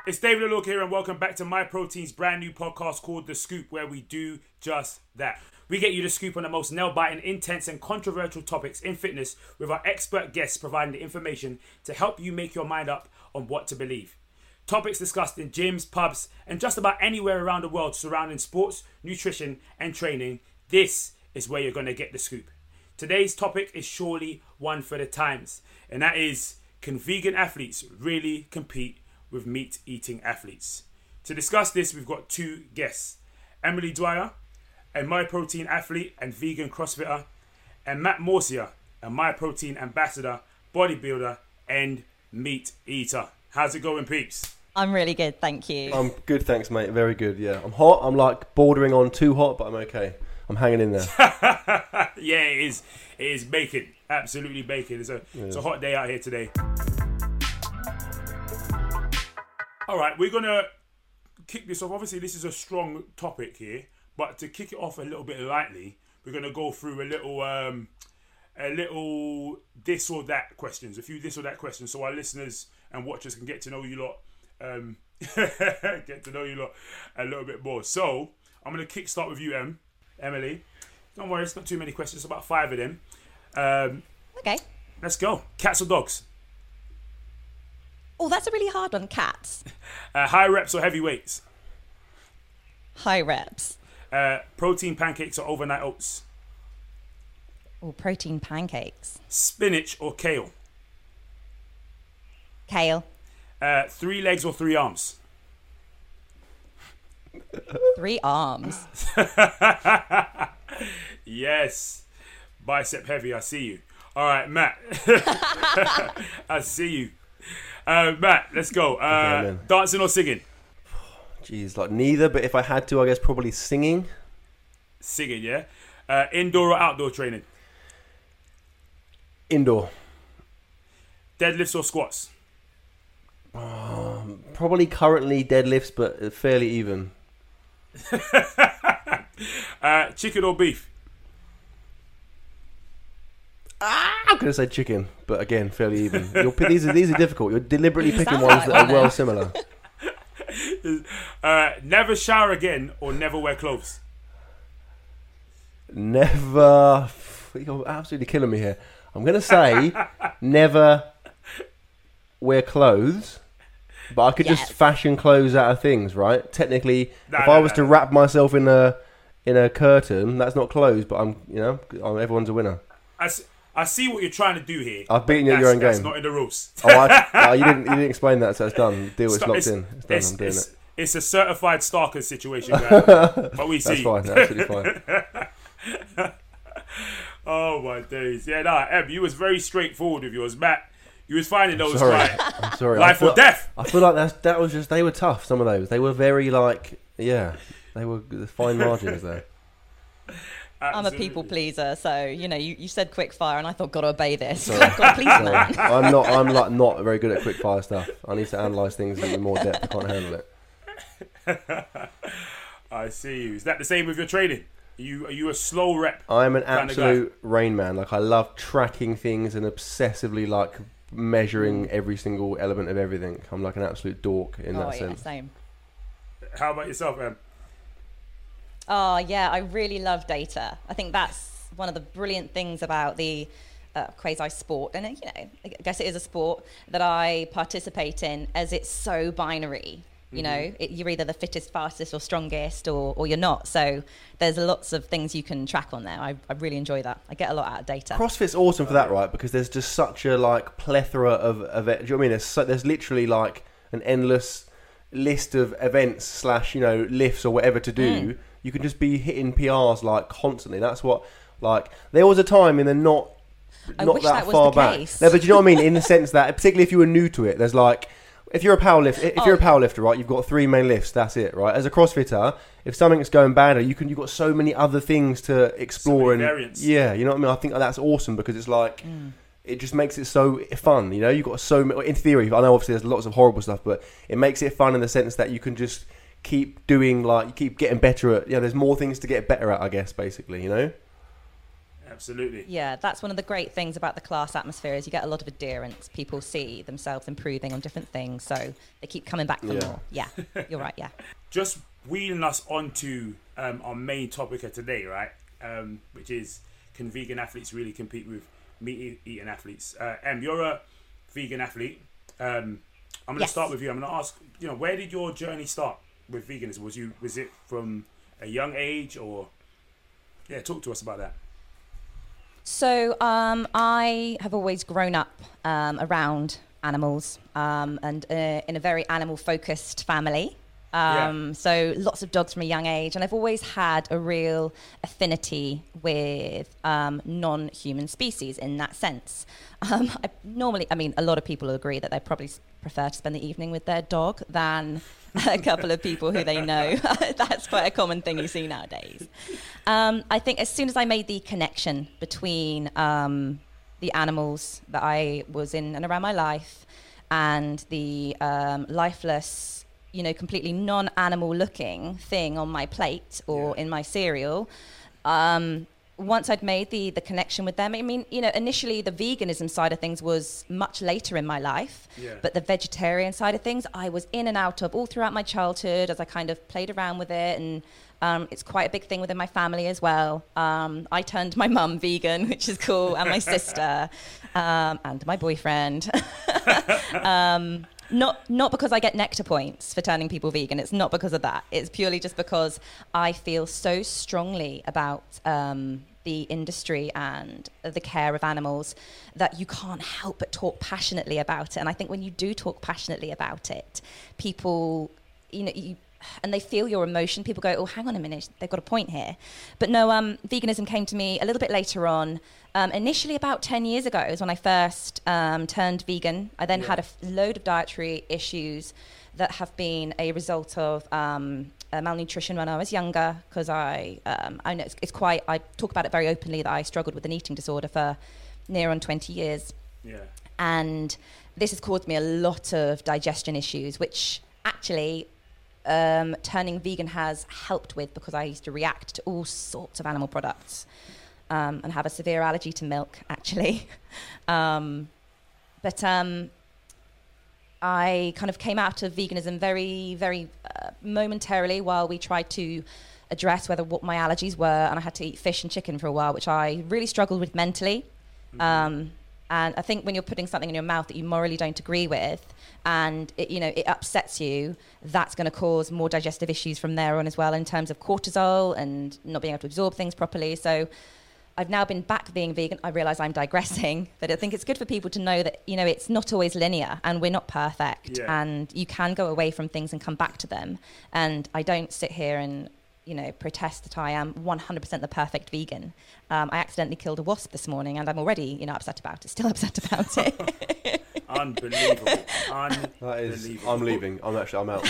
It's David O'Look here, and welcome back to My Protein's brand new podcast called The Scoop, where we do just that. We get you the scoop on the most nail-biting, intense and controversial topics in fitness, with our expert guests providing the information to help you make your mind up on what to believe. Topics discussed in gyms, pubs, and just about anywhere around the world surrounding sports, nutrition, and training. This is where you're going to get the scoop. Today's topic is surely one for the times, and that is, can vegan athletes really compete with meat-eating athletes? To discuss this, we've got two guests. Emily Dwyer, a My Protein athlete and vegan CrossFitter, and Matt Morcia, a My Protein ambassador, bodybuilder, and meat eater. How's it going, peeps? I'm really good, thank you. I'm good, thanks, mate. Very good, yeah. I'm hot. I'm like bordering on too hot, but I'm okay. I'm hanging in there. Yeah, it is. It is baking. Absolutely baking. It's a hot day out here today. All right, we're going to kick this off. Obviously, this is a strong topic here, but to kick it off a little bit lightly, we're going to go through a little this or that questions, a few this or that questions, so our listeners and watchers can get to know you lot, get to know you lot a little bit more. So I'm going to kickstart with you, Emily. Don't worry, it's not too many questions. It's about 5 of them. Okay. Let's go. Cats or dogs? Oh, that's a really hard one. Cats. High reps or heavy weights? High reps. Protein pancakes or overnight oats? Oh, protein pancakes. Spinach or kale? Kale. 3 legs or 3 arms? 3 arms. Yes. Bicep heavy, I see you. All right, Matt. I see you. Matt, let's go. Dancing or singing? Jeez, like neither, but if I had to, I guess probably singing. Singing, yeah. Indoor or outdoor training? Indoor. Deadlifts or squats? Probably currently deadlifts, but fairly even. Chicken or beef? I'm going to say chicken, but again, fairly even. These are difficult. You're deliberately picking ones that are well similar. Never shower again or never wear clothes? Never. You're absolutely killing me here. I'm going to say never wear clothes, but I could just fashion clothes out of things, right? Technically, if I was to wrap myself in a curtain, that's not clothes, but everyone's a winner. I see what you're trying to do here. I've beaten you at your own game. That's not in the rules. You didn't explain that, so it's done. Deal, it's locked in. It's done. I'm doing it. It's a certified stalker situation, but we see. That's fine. Absolutely fine. Oh my days! Yeah, Em, you was very straightforward with yours, Matt. You was finding those like I'm sorry. life or death. I feel like that was just, they were tough. Some of those, they were very they were fine margins there. I'm a people pleaser, so you said quick fire, and I thought, gotta obey this. God, please, man. I'm not very good at quick fire stuff. I need to analyse things in more depth. I can't handle it. I see you. Is that the same with your training? Are you a slow rep? I'm an absolute Rain Man. Like, I love tracking things and obsessively measuring every single element of everything. I'm like an absolute dork in that sense. Same. How about yourself, Em? Oh, yeah, I really love data. I think that's one of the brilliant things about the quasi sport. And, I guess it is a sport that I participate in, as it's so binary. You're either the fittest, fastest or strongest, or you're not. So there's lots of things you can track on there. I really enjoy that. I get a lot out of data. CrossFit's awesome for that, right? Because there's just such a plethora of events. Do you know what I mean? There's literally an endless list of events / lifts or whatever to do. You can just be hitting PRs constantly. That's what there was a time in the not that far back. No, but do you know what I mean? In the sense that, particularly if you were new to it, there's if you're a powerlifter, right, you've got 3 main lifts. That's it, right? As a CrossFitter, if something's going badly, you've got so many other things to explore variants. Yeah, you know what I mean. I think that's awesome because it's it just makes it so fun. You've got so many. In theory, I know obviously there's lots of horrible stuff, but it makes it fun in the sense that you can just keep doing you keep getting better at. There's more things to get better at, I guess, basically. Absolutely. Yeah, that's one of the great things about the class atmosphere is you get a lot of adherence. People see themselves improving on different things, so they keep coming back for more. Yeah, you're right, yeah. Just wheeling us onto our main topic of today, right? Which is, can vegan athletes really compete with meat-eating athletes? You're a vegan athlete. I'm going to start with you. I'm going to ask, where did your journey start with veganism? Was it from a young age, or talk to us about that. So I have always grown up around animals and in a very animal-focused family. So lots of dogs from a young age, and I've always had a real affinity with non-human species in that sense. A lot of people agree that they probably prefer to spend the evening with their dog than a couple of people who they know. That's quite a common thing you see nowadays. I think as soon as I made the connection between the animals that I was in and around my life and the lifeless, completely non-animal looking thing on my plate or in my cereal, once I'd made the connection with them, initially the veganism side of things was much later in my life, but the vegetarian side of things I was in and out of all throughout my childhood as I kind of played around with it, and it's quite a big thing within my family as well. I turned my mum vegan, which is cool, and my sister, and my boyfriend. Not because I get nectar points for turning people vegan. It's not because of that. It's purely just because I feel so strongly about the industry and the care of animals that you can't help but talk passionately about it. And I think when you do talk passionately about it, people, and they feel your emotion, people go, oh, hang on a minute, they've got a point here. But no, veganism came to me a little bit later on. Initially about 10 years ago is when I first turned vegan. I then had a load of dietary issues that have been a result of malnutrition when I was younger, because I know I talk about it very openly that I struggled with an eating disorder for near on 20 years. Yeah. And this has caused me a lot of digestion issues, which actually turning vegan has helped with, because I used to react to all sorts of animal products. And have a severe allergy to milk, actually. But I kind of came out of veganism very, very momentarily while we tried to address what my allergies were, and I had to eat fish and chicken for a while, which I really struggled with mentally. And I think when you're putting something in your mouth that you morally don't agree with, and it upsets you, that's going to cause more digestive issues from there on as well, in terms of cortisol and not being able to absorb things properly. So I've now been back being vegan. I realise I'm digressing, but I think it's good for people to know that, it's not always linear and we're not perfect, and you can go away from things and come back to them. And I don't sit here and, protest that I am 100% the perfect vegan. I accidentally killed a wasp this morning and I'm already, upset about it, still upset about it. Unbelievable. That is, I'm leaving. I'm out.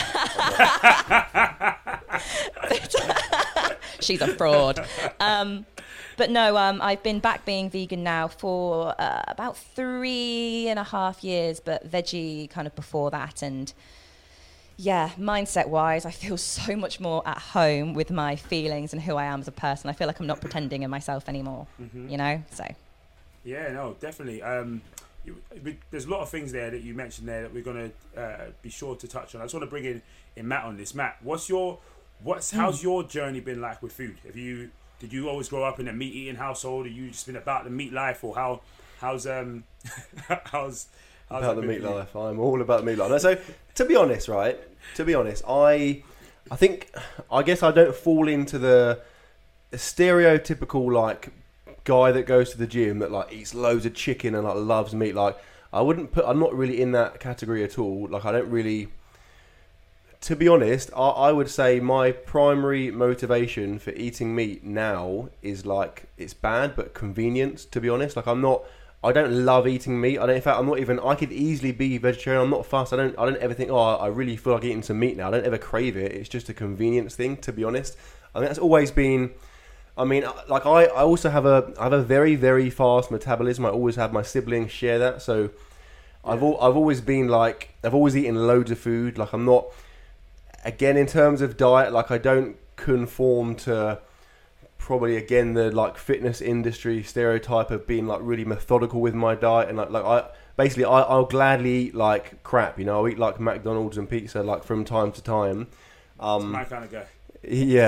She's a fraud. But no, I've been back being vegan now for about 3.5 years, but veggie kind of before that. And mindset-wise, I feel so much more at home with my feelings and who I am as a person. I feel like I'm not pretending in myself anymore, so. Yeah, no, definitely. There's a lot of things there that you mentioned there that we're going to be sure to touch on. I just want to bring in Matt on this. Matt, how's your journey been like with food? Did you always grow up in a meat-eating household? Have you just been about the meat life, or how's about the meat life? I'm all about the meat life. So, to be honest, I guess I don't fall into the stereotypical guy that goes to the gym that eats loads of chicken and loves meat. I'm not really in that category at all. I don't really. To be honest, I would say my primary motivation for eating meat now is it's bad but convenience. To be honest, I don't love eating meat. I could easily be vegetarian. I'm not fussed. I don't ever think, I really feel like eating some meat now. I don't ever crave it. It's just a convenience thing, to be honest. I think that's always been. I also have a very, very fast metabolism. I always have my siblings share that. So I've always been I've always eaten loads of food. I'm not. Again, in terms of diet, I don't conform to probably again the like fitness industry stereotype of being like really methodical with my diet, and I'll gladly eat like crap, you know. I'll eat like McDonald's and pizza like from time to time. It's my kind of guy. Yeah.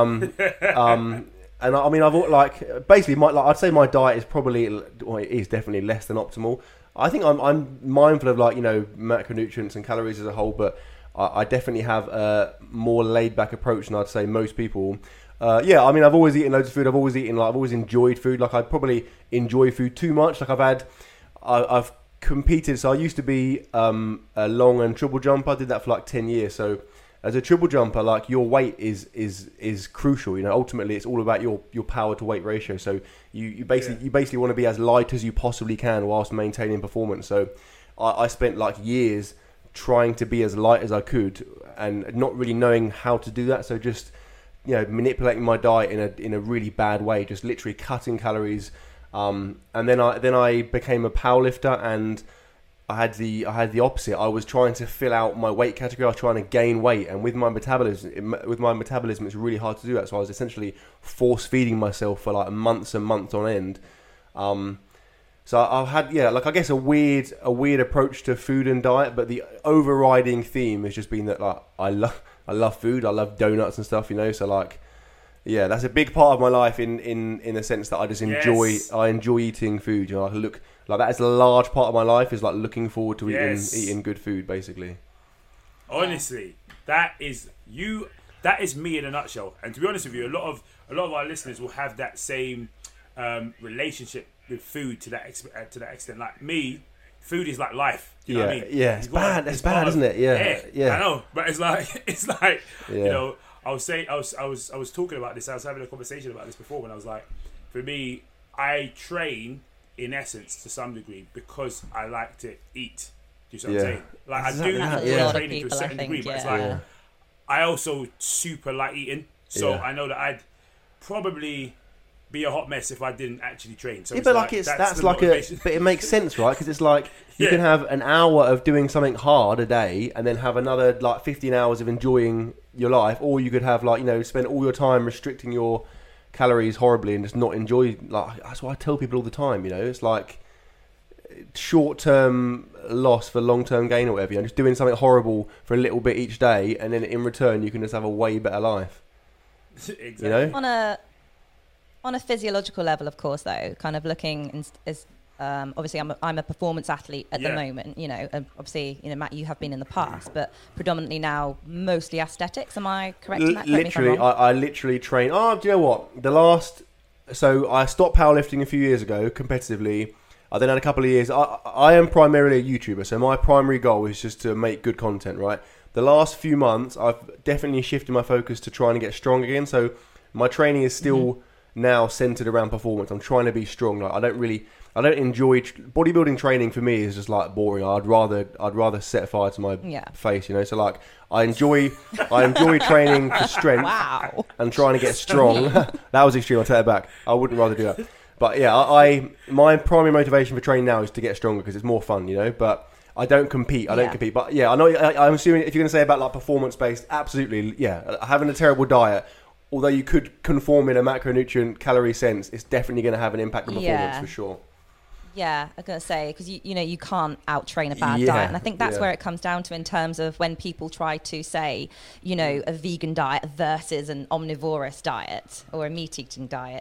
And I mean, I've like basically I'd say my diet is probably, well, it is definitely less than optimal. I think I'm mindful of like, you know, macronutrients and calories as a whole, but I definitely have a more laid back approach than I'd say most people. I mean, I've always eaten loads of food. I've always enjoyed food. Like I probably enjoy food too much. Like I've competed. So I used to be a long and triple jumper. I did that for like 10 years. So as a triple jumper, like your weight is crucial. You know, ultimately it's all about your power to weight ratio. So you basically want to be as light as you possibly can whilst maintaining performance. So I spent like years trying to be as light as I could and not really knowing how to do that. So just, you know, manipulating my diet in a really bad way, just literally cutting calories. And then I became a powerlifter, and I had the opposite. I was trying to fill out my weight category. I was trying to gain weight, and with my metabolism, it's really hard to do that. So I was essentially force feeding myself for like months and months on end. So I've had, I guess a weird approach to food and diet, but the overriding theme has just been that like I love food. I love donuts and stuff, you know. So like, yeah, that's a big part of my life in the sense that I just enjoy. Yes. I enjoy eating food. You know, that is a large part of my life, is like looking forward to eating good food, basically. Honestly, that is me in a nutshell. And to be honest with you, a lot of our listeners will have that same relationship with food to that extent. Like me, food is like life. You know what I mean? Yeah, it's bad, isn't it? Yeah. I know, but it's like you know. I was talking about this. I was having a conversation about this before when I was like, for me, I train in essence to some degree because I like to eat. Do you see what I'm saying? Like exactly. I do enjoy training to a certain degree, but it's like I also super like eating. So I know that I'd probably be a hot mess if I didn't actually train. So but it makes sense, right? Because it's like you can have an hour of doing something hard a day and then have another like 15 hours of enjoying your life, or you could have like, you know, spend all your time restricting your calories horribly and just not enjoy. Like that's what I tell people all the time. You know, it's like short-term loss for long-term gain or whatever. You know, just doing something horrible for a little bit each day, and then in return you can just have a way better life. Exactly. You know, on a physiological level, of course, though, kind of looking as obviously I'm a performance athlete at the moment, you know, obviously, you know, Matt, you have been in the past, but predominantly now mostly aesthetics. Am I correct in that? Literally, I literally train. Oh, do you know what? So I stopped powerlifting a few years ago competitively. I then had a couple of years. I am primarily a YouTuber, so my primary goal is just to make good content, right? The last few months, I've definitely shifted my focus to trying to get strong again. So my training is still now centered around performance. I'm trying to be strong. Like I don't enjoy bodybuilding. Training for me is just like boring. I'd rather set fire to my face, you know. So like I enjoy training for strength and trying to get strong. That was extreme. I'll take it back. I wouldn't rather do that. But yeah, my primary motivation for training now is to get stronger because it's more fun, you know. But I don't compete. But yeah, I know. I'm assuming if you're going to say about like performance based, absolutely, yeah. Having a terrible diet, although you could conform in a macronutrient calorie sense, it's definitely going to have an impact on performance for sure. Yeah, I'm going to say, because you know you can't out-train a bad diet. And I think that's where it comes down to in terms of when people try to say, you know, a vegan diet versus an omnivorous diet or a meat-eating diet.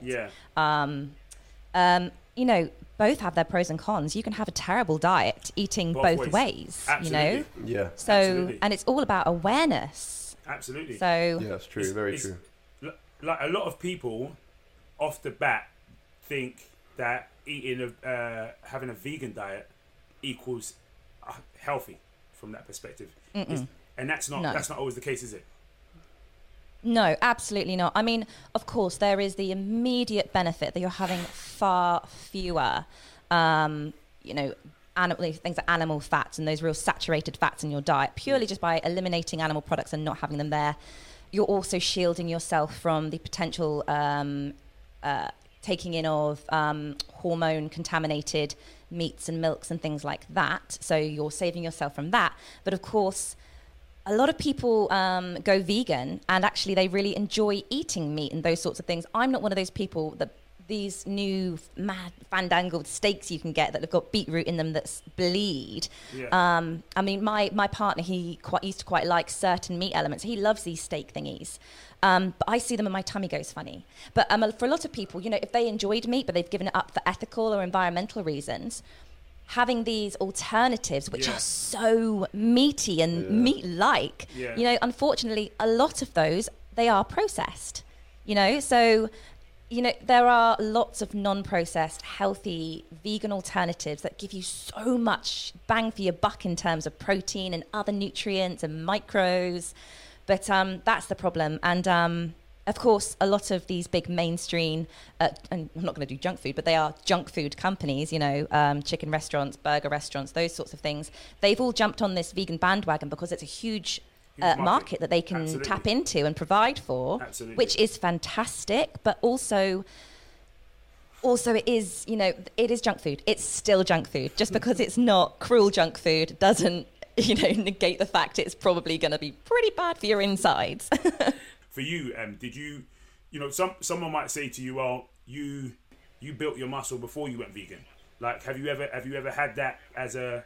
Yeah. You know, both have their pros and cons. You can have a terrible diet eating both ways. Absolutely. You know? Yeah. So, absolutely. And it's all about awareness. Absolutely. So yeah, that's true. Very true. Like a lot of people off the bat think that having a vegan diet equals healthy from that perspective, and that's not always the case, is it? No, absolutely not. I mean, of course, there is the immediate benefit that you're having far fewer, you know, things like animal fats and those real saturated fats in your diet, purely just by eliminating animal products and not having them there. You're also shielding yourself from the potential taking in of hormone contaminated meats and milks and things like that. So you're saving yourself from that. But of course, a lot of people go vegan and actually they really enjoy eating meat and those sorts of things. I'm not one of those people that these new mad fandangled steaks you can get that have got beetroot in them that bleed. Yeah. I mean, my partner, he used to quite like certain meat elements. He loves these steak thingies. But I see them and my tummy goes funny. But for a lot of people, you know, if they enjoyed meat but they've given it up for ethical or environmental reasons, having these alternatives which are so meaty and meat-like, you know, unfortunately, a lot of those, they are processed, you know, so... You know, there are lots of non-processed, healthy, vegan alternatives that give you so much bang for your buck in terms of protein and other nutrients and micros. But that's the problem. And, of course, a lot of these big mainstream, and I'm not going to do junk food, but they are junk food companies, you know, chicken restaurants, burger restaurants, those sorts of things. They've all jumped on this vegan bandwagon because it's a huge market that they can tap into and provide for, which is fantastic. But also it is, you know, it is junk food. It's still junk food. Just because it's not cruel junk food doesn't, you know, negate the fact it's probably going to be pretty bad for your insides. For you, did you know, someone might say to you, well, you built your muscle before you went vegan. Like, have you ever had that as a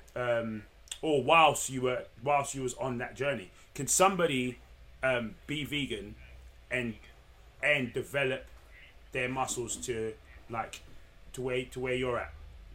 or whilst you was on that journey? Can somebody be vegan and develop their muscles to where you're at?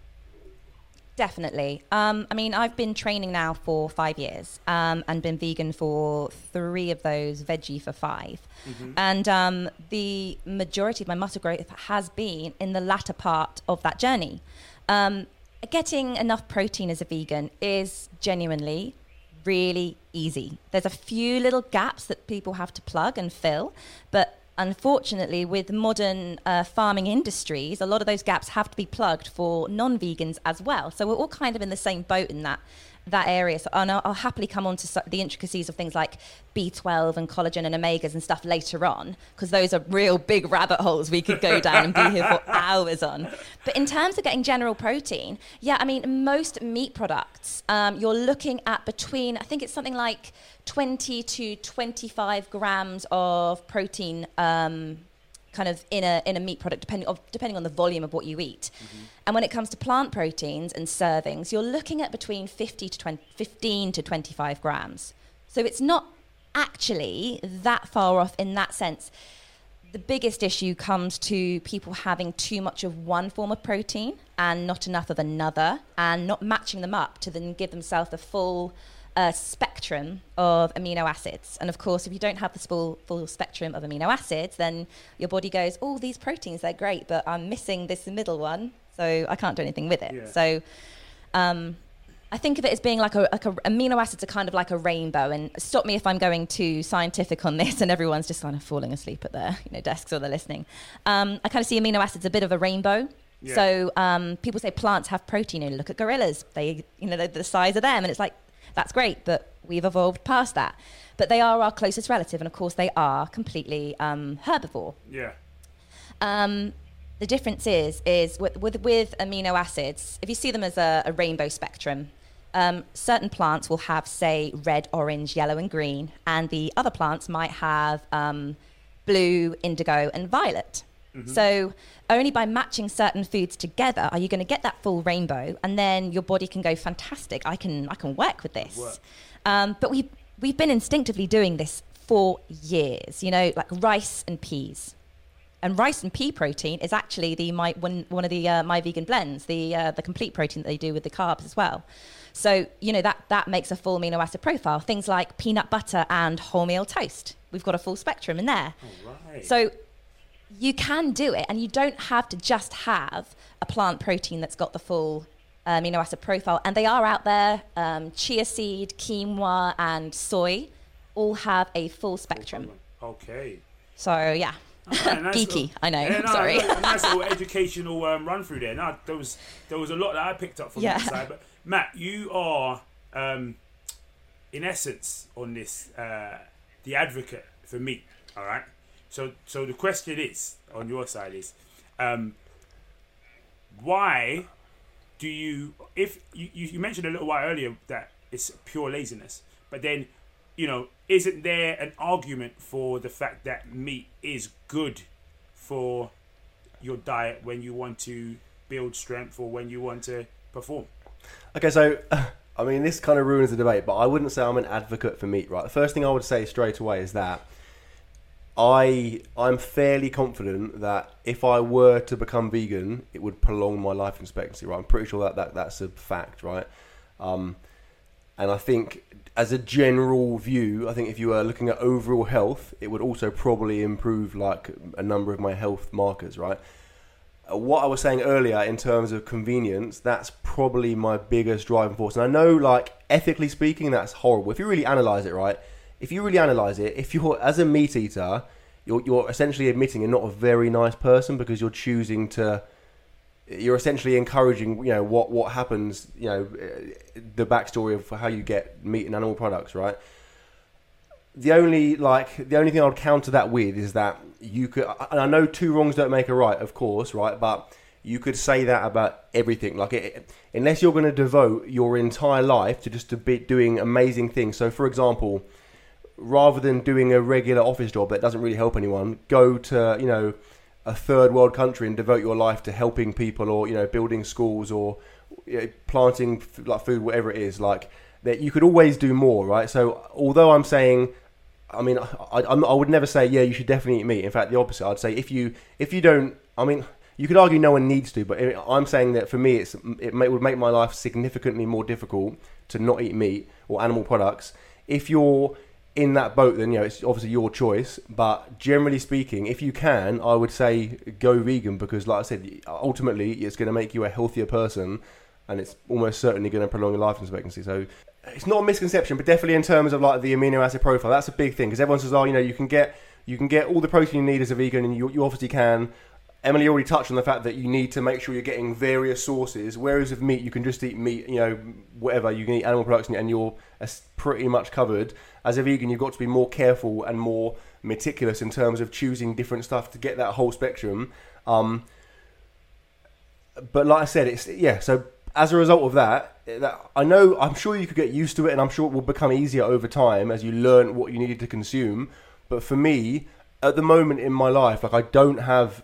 Definitely. I mean, I've been training now for 5 years and been vegan for 3 of those, veggie for 5. Mm-hmm. And the majority of my muscle growth has been in the latter part of that journey. Getting enough protein as a vegan is genuinely really easy. There's a few little gaps that people have to plug and fill, but unfortunately with modern farming industries, a lot of those gaps have to be plugged for non-vegans as well. So we're all kind of in the same boat in that area. So I'll happily come on to the intricacies of things like B12 and collagen and omegas and stuff later on, because those are real big rabbit holes we could go down and be here for hours on. But in terms of getting general protein, yeah, I mean, most meat products, you're looking at between, I think it's something like 20 to 25 grams of protein kind of in a meat product, depending on the volume of what you eat. Mm-hmm. And when it comes to plant proteins and servings, you're looking at between 15 to 25 grams. So it's not actually that far off in that sense. The biggest issue comes to people having too much of one form of protein and not enough of another, and not matching them up to then give themselves the full spectrum of amino acids. And of course, if you don't have the full spectrum of amino acids, then your body goes, oh, these proteins, they're great, but I'm missing this middle one, so I can't do anything with it. Yeah. So I think of it as being like amino acids are kind of like a rainbow. And stop me if I'm going too scientific on this and everyone's just kind of falling asleep at their desks or they're listening. I kind of see amino acids a bit of a rainbow. Yeah. So people say plants have protein. Look at gorillas. They're the size of them, and it's like, that's great, but we've evolved past that. But they are our closest relative, and of course they are completely herbivore. Yeah. The difference is with amino acids, if you see them as a rainbow spectrum, certain plants will have, say, red, orange, yellow, and green, and the other plants might have blue, indigo, and violet. Mm-hmm. So only by matching certain foods together are you going to get that full rainbow, and then your body can go, fantastic, I can work with this. But we've been instinctively doing this for years, like rice and peas. And rice and pea protein is actually one of the My Vegan blends, the complete protein that they do with the carbs as well. So that makes a full amino acid profile. Things like peanut butter and wholemeal toast, we've got a full spectrum in there. Oh, right. So you can do it, and you don't have to just have a plant protein that's got the full amino acid profile. And they are out there. Chia seed, quinoa, and soy all have a full spectrum. Okay. So, yeah. Nice geeky, little, I know. Yeah, Sorry. A nice little educational run through there. No, there was a lot that I picked up from that side. But Matt, you are, in essence, on this, the advocate for meat. All right. So the question is, on your side is, why do you? If you mentioned a little while earlier that it's pure laziness, but then isn't there an argument for the fact that meat is good for your diet when you want to build strength or when you want to perform? Okay, so I mean, this kind of ruins the debate, but I wouldn't say I'm an advocate for meat, right? The first thing I would say straight away is that I'm fairly confident that if I were to become vegan, it would prolong my life expectancy, right? I'm pretty sure that's a fact, right? And I think as a general view, I think if you were looking at overall health, it would also probably improve like a number of my health markers, right? What I was saying earlier in terms of convenience, that's probably my biggest driving force. And I know, like, ethically speaking, that's horrible. If you really analyse it, right? If you're, as a meat eater, you're essentially admitting you're not a very nice person because you're essentially encouraging, what happens, the backstory of how you get meat and animal products, right? The only thing I would counter that with is that you could, and I know two wrongs don't make a right, of course, right? But you could say that about everything. Unless you're going to devote your entire life to be doing amazing things. So, for example, rather than doing a regular office job that doesn't really help anyone, go to, a third world country and devote your life to helping people or, building schools or planting food, whatever it is, that you could always do more, right? So although I'm saying, I mean, I would never say, yeah, you should definitely eat meat. In fact, the opposite. I'd say if you don't, I mean, you could argue no one needs to, but I'm saying that for me, it would make my life significantly more difficult to not eat meat or animal products. If you're in that boat, then it's obviously your choice. But generally speaking, if you can, I would say go vegan because, like I said, ultimately it's going to make you a healthier person, and it's almost certainly going to prolong your life expectancy. So it's not a misconception, but definitely in terms of like the amino acid profile, that's a big thing because everyone says, oh, you can get all the protein you need as a vegan, and you obviously can. Emily already touched on the fact that you need to make sure you're getting various sources, whereas with meat, you can just eat meat, whatever, you can eat animal products and you're pretty much covered. As a vegan, you've got to be more careful and more meticulous in terms of choosing different stuff to get that whole spectrum. But like I said, so as a result of that, I'm sure you could get used to it, and I'm sure it will become easier over time as you learn what you needed to consume. But for me, at the moment in my life, I don't have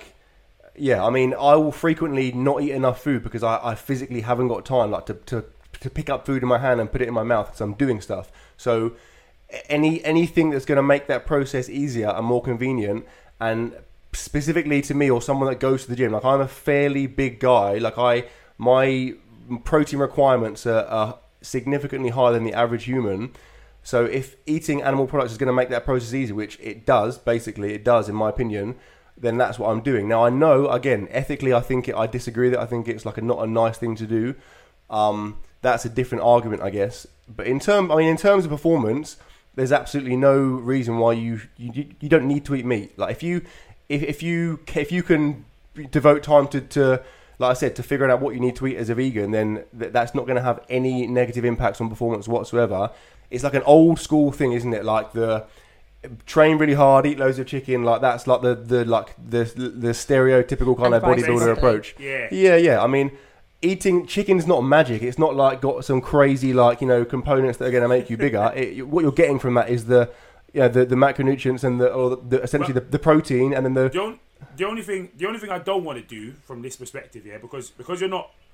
I will frequently not eat enough food because I physically haven't got time to pick up food in my hand and put it in my mouth because I'm doing stuff. So anything that's going to make that process easier and more convenient, and specifically to me or someone that goes to the gym, I'm a fairly big guy. My protein requirements are significantly higher than the average human. So if eating animal products is going to make that process easier, which it does in my opinion, then that's what I'm doing. Now I know, again, ethically, I disagree that I think it's not a nice thing to do. That's a different argument, I guess. But in terms of performance, there's absolutely no reason why you don't need to eat meat. If you can devote time to like I said, to figuring out what you need to eat as a vegan, then that's not going to have any negative impacts on performance whatsoever. It's like an old school thing, isn't it? Like the train really hard, eat loads of chicken. That's like the stereotypical kind of bodybuilder approach. Yeah. I mean, eating chicken's not magic. It's not got some crazy components that are going to make you bigger. What you're getting from that is the macronutrients and essentially the protein, and then the only thing I don't want to do from this perspective, because you're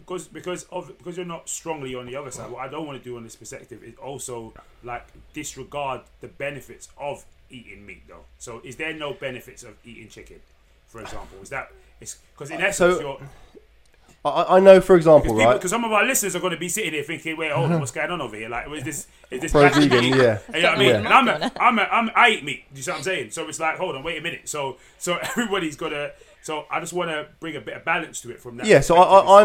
not strongly on the other side. What I don't want to do on this perspective is also disregard the benefits of eating meat, though. So, is there no benefits of eating chicken, for example? Because in essence, I know, for example, right? Because some of our listeners are going to be sitting here thinking, "Wait, hold on, what's going on over here? Is this pro-vegan?" Yeah, you know what I mean. Yeah. And I eat meat. Do you see what I'm saying? So it's hold on, wait a minute. So everybody's got to. So I just want to bring a bit of balance to it from that. Yeah. So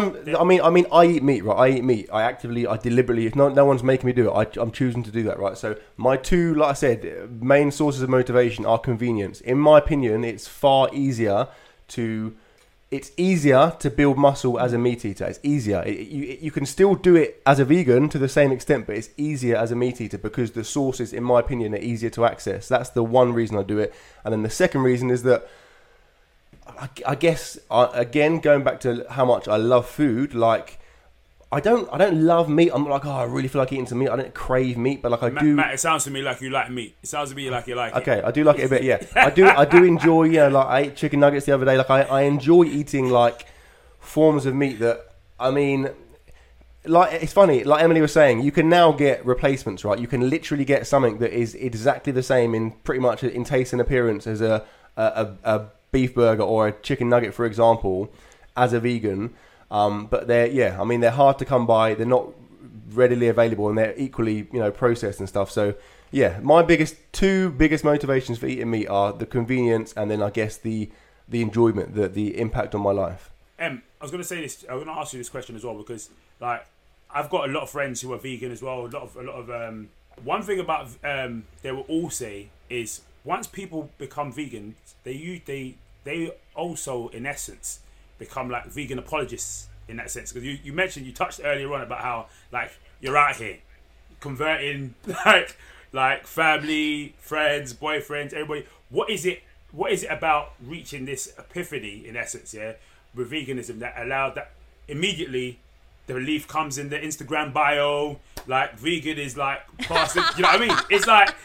I eat meat, right? I eat meat. I deliberately. If no one's making me do it, I'm choosing to do that, right? So my two, like I said, main sources of motivation are convenience. In my opinion, it's far easier to. It's easier to build muscle as a meat eater. It's easier. You can still do it as a vegan to the same extent, but it's easier as a meat eater because the sources, in my opinion, are easier to access. That's the one reason I do it. And then the second reason is that I guess, again, going back to how much I love food, I don't love meat. I'm like, I really feel like eating some meat. I don't crave meat, but like I do. Matt, it sounds to me like you like meat. It sounds to me like you like it. Okay, I do like it a bit. Yeah, I do enjoy. Like I ate chicken nuggets the other day. Like I enjoy eating like forms of meat that. I mean, like it's funny. Like Emily was saying, you can now get replacements, right? You can literally get something that is exactly the same in pretty much in taste and appearance as a beef burger or a chicken nugget, for example, as a vegan. But they're hard to come by. They're not readily available, and they're equally, processed and stuff. So, yeah, my two biggest motivations for eating meat are the convenience, and then I guess the enjoyment, the impact on my life. I was going to say this. I'm going to ask you this question as well because, like, I've got a lot of friends who are vegan as well. A lot of one thing about they will all say is once people become vegan, they also in essence become like vegan apologists in that sense, because you touched earlier on about how like you're out here converting like family, friends, boyfriends, everybody. What is it about reaching this epiphany in essence, with veganism that allowed that immediately the relief comes in the Instagram bio, like vegan is like past, you know what I mean? It's like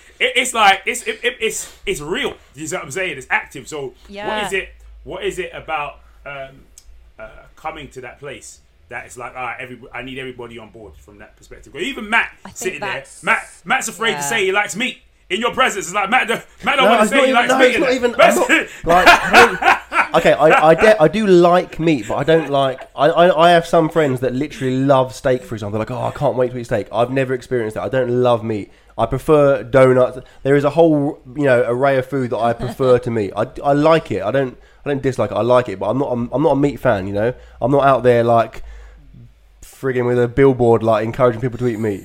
it's real. You know what I'm saying? It's active. So what is it about coming to that place that it's like, all right, I need everybody on board from that perspective. But even Matt sitting there, Matt's afraid to say he likes meat in your presence. It's like Matt don't want to say he likes meat. I do like meat, but I don't like. I have some friends that literally love steak, for example. They're like, oh, I can't wait to eat steak. I've never experienced that. I don't love meat. I prefer donuts. There is a whole array of food that I prefer to meat. I like it. I don't dislike it. I like it, but I'm not a meat fan. I'm not out there like frigging with a billboard like encouraging people to eat meat.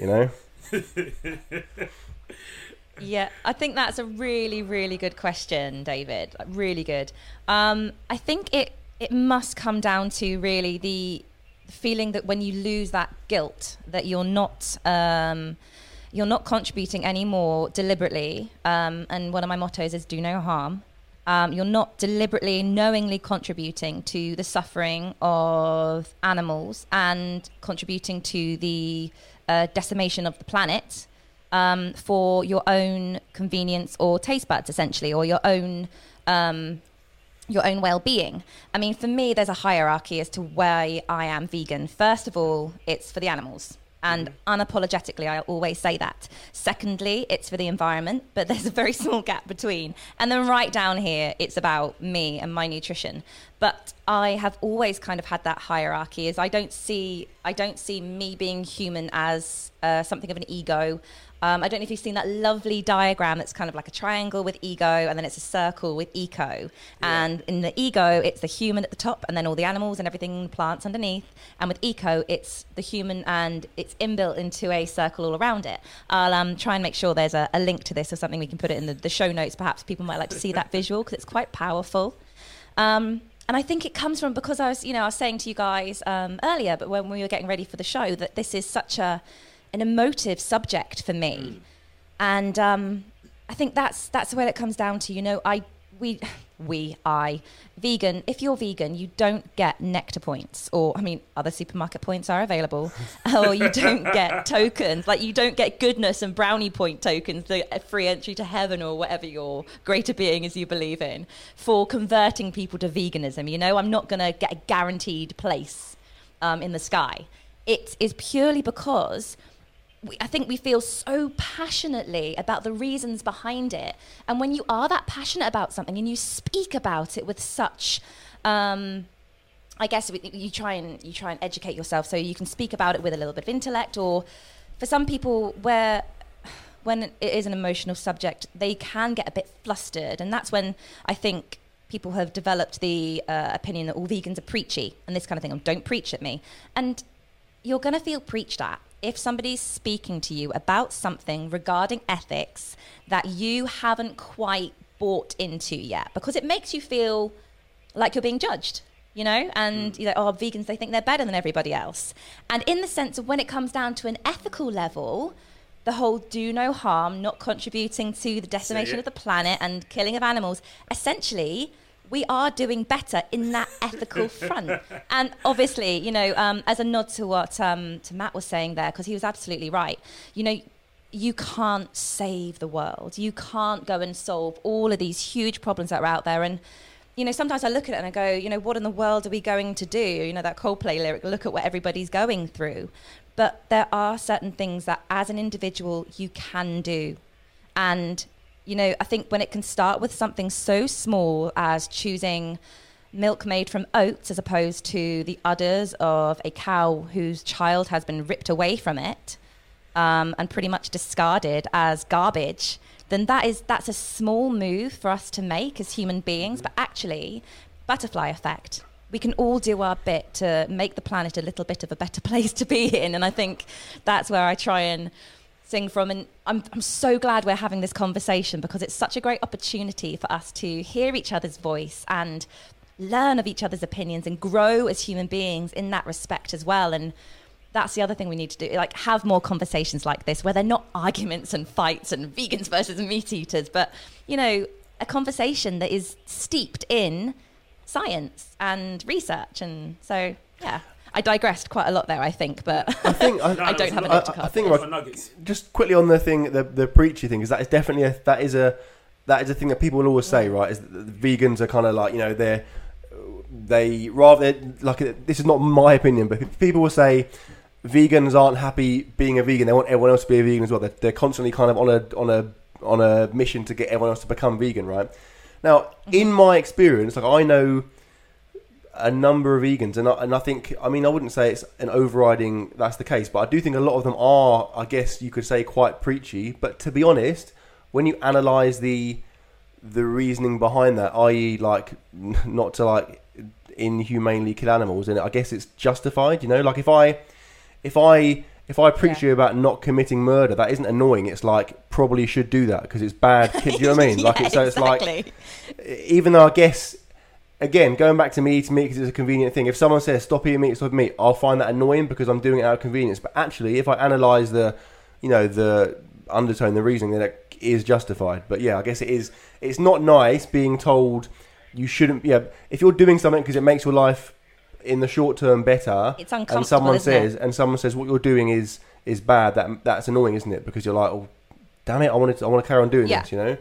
Yeah, I think that's a really, really good question, David. Really good. I think it must come down to really the feeling that when you lose that guilt, that you're not contributing anymore deliberately. And one of my mottos is do no harm. You're not deliberately, knowingly contributing to the suffering of animals and contributing to the decimation of the planet. For your own convenience or taste buds, essentially, or your own well-being. I mean, for me, there's a hierarchy as to why I am vegan. First of all, it's for the animals. And unapologetically, I always say that. Secondly, it's for the environment, but there's a very small gap between. And then right down here, it's about me and my nutrition. But I have always kind of had that hierarchy, as I don't see me being human as something of an ego. I don't know if you've seen that lovely diagram that's kind of like a triangle with ego, and then it's a circle with eco. And in the ego, it's the human at the top, and then all the animals and everything, plants underneath. And with eco, it's the human, and it's inbuilt into a circle all around it. I'll try and make sure there's a link to this or something. We can put it in the show notes. Perhaps people might like to see that visual because it's quite powerful. And I think it comes from, because I was saying to you guys earlier, but when we were getting ready for the show, that this is such an emotive subject for me. And I think that's where it comes down to. Vegan, if you're vegan, you don't get nectar points, or other supermarket points are available, or you don't get tokens, like you don't get goodness and brownie point tokens, the free entry to heaven or whatever your greater being is you believe in, for converting people to veganism. I'm not going to get a guaranteed place in the sky. It is purely because I think we feel so passionately about the reasons behind it. And when you are that passionate about something and you speak about it with such, I guess you try and educate yourself so you can speak about it with a little bit of intellect. Or for some people, when it is an emotional subject, they can get a bit flustered. And that's when I think people have developed the opinion that all vegans are preachy and this kind of thing. Don't preach at me. And you're going to feel preached at if somebody's speaking to you about something regarding ethics that you haven't quite bought into yet, because it makes you feel like you're being judged, and you're like, oh, vegans, they think they're better than everybody else. And in the sense of when it comes down to an ethical level, the whole do no harm, not contributing to the decimation of the planet and killing of animals, essentially, we are doing better in that ethical front. And obviously, you know, as a nod to what to Matt was saying there, because he was absolutely right, you know, you can't save the world. You can't go and solve all of these huge problems that are out there. And, you know, sometimes I look at it and I go, you know, what in the world are we going to do? You know, that Coldplay lyric, look at what everybody's going through. But there are certain things that as an individual you can do. And, you know, I think when it can start with something so small as choosing milk made from oats as opposed to the udders of a cow whose child has been ripped away from it, and pretty much discarded as garbage, then that's a small move for us to make as human beings. But actually, butterfly effect. We can all do our bit to make the planet a little bit of a better place to be in. And I think that's where I try and sing from. And I'm so glad we're having this conversation, because it's such a great opportunity for us to hear each other's voice and learn of each other's opinions and grow as human beings in that respect as well. And that's the other thing we need to do, like have more conversations like this where they're not arguments and fights and vegans versus meat eaters, but, you know, a conversation that is steeped in science and research. And so, yeah, I digressed quite a lot there, I think, but I don't have a note to cut. I think just quickly on the thing, the preachy thing, is that is definitely that is a thing that people will always say, right? Is that the vegans are kind of like, you know, they rather like, this is not my opinion, but people will say vegans aren't happy being a vegan. They want everyone else to be a vegan as well. They're constantly kind of on a mission to get everyone else to become vegan, right? Now, in my experience, like I know a number of vegans, and I think, I mean, I wouldn't say it's an overriding that's the case, but I do think a lot of them are, I guess you could say, quite preachy. But to be honest, when you analyse the reasoning behind that, i.e., like not to like inhumanely kill animals, and I guess it's justified. You know, like if I preach to you about not committing murder, that isn't annoying. It's like, probably should do that because it's bad. Do you know what I mean? Yeah, like so it's like, even though I guess, again, going back to me eating meat because it's a convenient thing. If someone says stop eating meat, I'll find that annoying because I'm doing it out of convenience. But actually, if I analyse the undertone, the reasoning, then it is justified. But yeah, I guess it is. It's not nice being told you shouldn't. Yeah, if you're doing something because it makes your life in the short term better, it's uncomfortable, and someone says what you're doing is bad, that's annoying, isn't it? Because you're like, oh damn it, I want to carry on doing this, you know.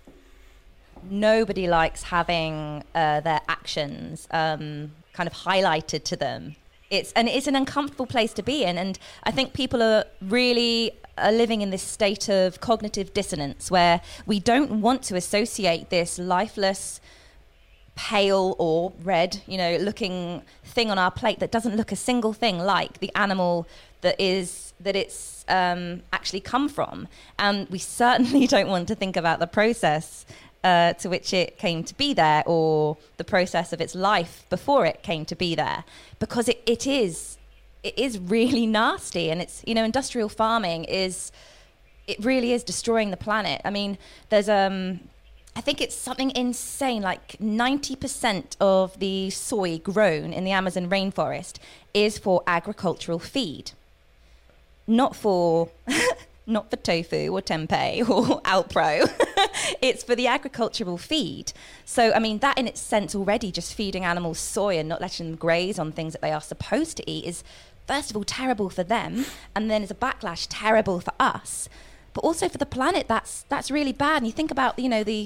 Nobody likes having their actions kind of highlighted to them. It's an uncomfortable place to be in, and I think people are really living in this state of cognitive dissonance where we don't want to associate this lifeless, pale or red, looking thing on our plate that doesn't look a single thing like the animal that it's actually come from. And we certainly don't want to think about the process to which it came to be there, or the process of its life before it came to be there, because it is really nasty. And it's, industrial farming really is destroying the planet. I mean, there's I think it's something insane, like 90% of the soy grown in the Amazon rainforest is for agricultural feed, not for tofu or tempeh or Alpro. It's for the agricultural feed. So, I mean, that in its sense already, just feeding animals soy and not letting them graze on things that they are supposed to eat, is first of all terrible for them, and then as a backlash, terrible for us. But also for the planet, that's really bad. And you think about,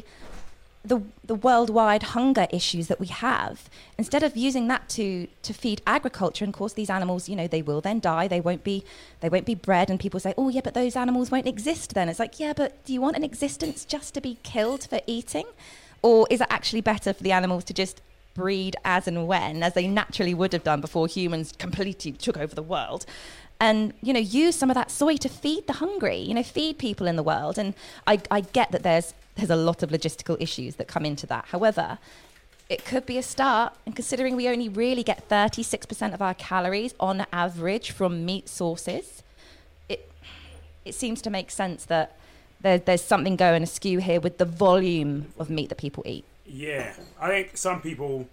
the worldwide hunger issues that we have. Instead of using that to feed agriculture, and of course these animals, they will then die. They won't be bred. And people say, oh yeah, but those animals won't exist then. It's like, yeah, but do you want an existence just to be killed for eating? Or is it actually better for the animals to just breed as and when, as they naturally would have done before humans completely took over the world? And, use some of that soy to feed the hungry, feed people in the world. And I get that there's a lot of logistical issues that come into that. However, it could be a start. And considering we only really get 36% of our calories on average from meat sources, it seems to make sense that there's something going askew here with the volume of meat that people eat. Yeah, I think some people,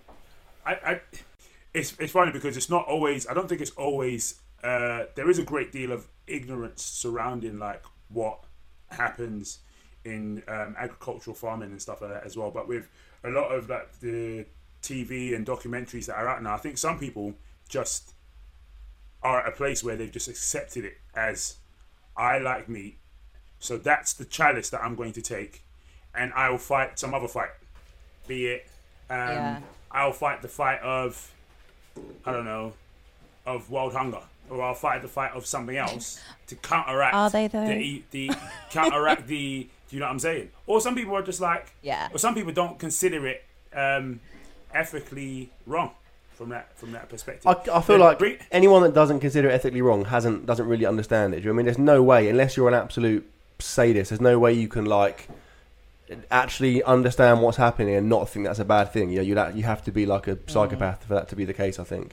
it's funny because it's not always, I don't think it's always, there is a great deal of ignorance surrounding like what happens in agricultural farming and stuff like that as well. But with a lot of like the TV and documentaries that are out now, I think some people just are at a place where they've just accepted it as, I like meat, so that's the chalice that I'm going to take, and I will fight some other fight, be it I'll fight the fight of, I don't know, of world hunger, or I'll fight the fight of something else to counteract. Are they though? The counteract the. Do you know what I'm saying? Or some people are just like, or some people don't consider it ethically wrong from that perspective. I feel like anyone that doesn't consider it ethically wrong doesn't really understand it. Do you know what I mean? There's no way, unless you're an absolute sadist, there's no way you can like actually understand what's happening and not think that's a bad thing. You know, you have to be like a psychopath for that to be the case, I think.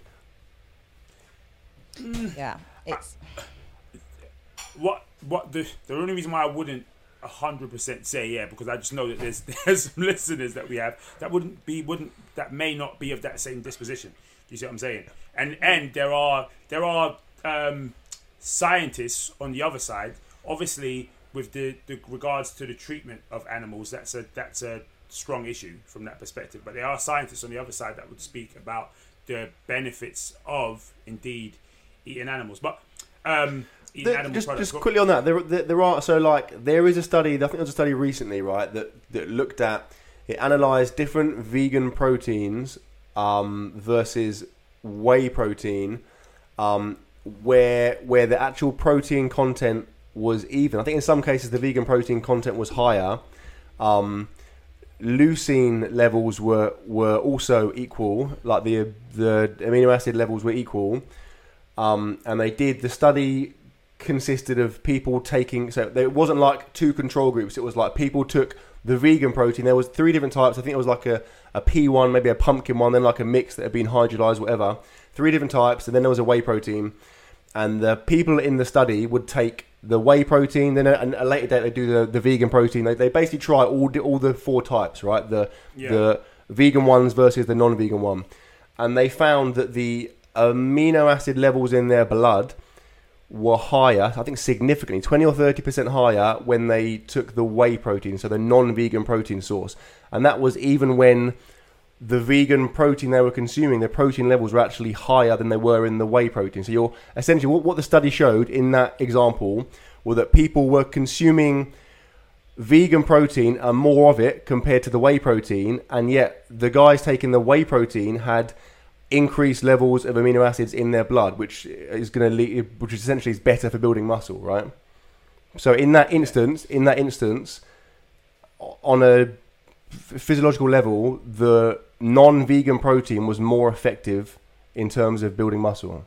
Yeah, it's what the only reason why I wouldn't 100% say because I just know that there's some listeners that we have that that may not be of that same disposition. You see what I'm saying? And there are scientists on the other side, obviously with the regards to the treatment of animals. That's a strong issue from that perspective. But there are scientists on the other side that would speak about the benefits of indeed eating animals. But just quickly on that, there is a study. I think there was a study recently, right, that looked at, it analysed different vegan proteins versus whey protein, where the actual protein content was even. I think in some cases the vegan protein content was higher. Leucine levels were also equal, like the amino acid levels were equal. And the study consisted of people taking, so it wasn't like two control groups, it was like people took the vegan protein. There was 3 different types. I think it was like a P1, maybe a pumpkin one, then like a mix that had been hydrolyzed, whatever. 3 different types, and then there was a whey protein. And the people in the study would take the whey protein, then at a later date they do the vegan protein. They basically try all the 4 types, right? The vegan ones versus the non-vegan one. And they found that the amino acid levels in their blood were higher, I think significantly, 20 or 30% higher when they took the whey protein, so the non-vegan protein source. And that was even when the vegan protein they were consuming, the protein levels were actually higher than they were in the whey protein. So you're essentially, what the study showed in that example were that people were consuming vegan protein and more of it compared to the whey protein, and yet the guys taking the whey protein had increased levels of amino acids in their blood, which essentially is better for building muscle, right? So in that instance, on a physiological level, the non-vegan protein was more effective in terms of building muscle.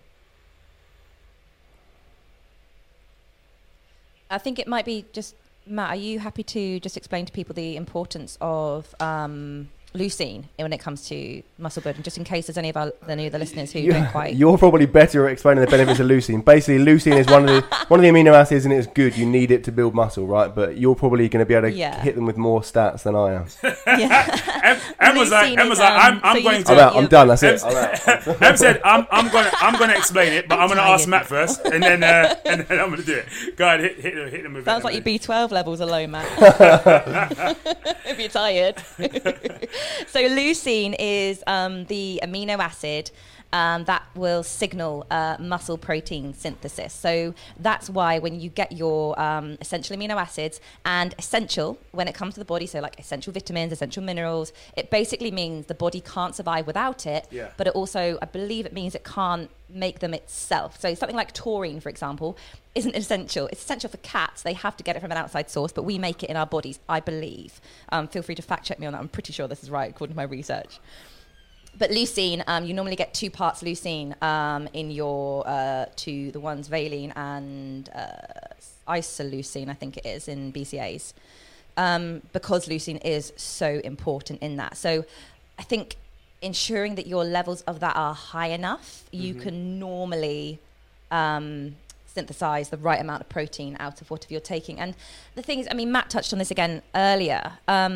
I think it might be just, Matt, are you happy to just explain to people the importance of leucine when it comes to muscle building, just in case there's any of the listeners who don't quite... You're probably better at explaining the benefits of leucine. Basically, leucine is one of the amino acids, and it's good. You need it to build muscle, right? But you're probably going to be able to hit them with more stats than I am. Emma's like, I'm done. That's it. Em said, I'm going to explain it, but I'm going to ask Matt first, and then I'm going to do it. Go ahead, hit them with it. Sounds like your B12 levels are low, Matt. If you're tired. So leucine is the amino acid that will signal muscle protein synthesis. So that's why when you get your essential amino acids, and essential when it comes to the body, so like essential vitamins, essential minerals, it basically means the body can't survive without it, but it also, I believe it means it can't make them itself. So something like taurine, for example, isn't essential. It's essential for cats. They have to get it from an outside source, but we make it in our bodies, I believe. Feel free to fact check me on that. I'm pretty sure this is right according to my research. But leucine, you normally get 2 parts leucine in your to the ones valine and isoleucine, I think it is, in BCAAs, because leucine is so important in that. So I think ensuring that your levels of that are high enough, you can normally synthesize the right amount of protein out of whatever you're taking. And the thing is, I mean, Matt touched on this again earlier.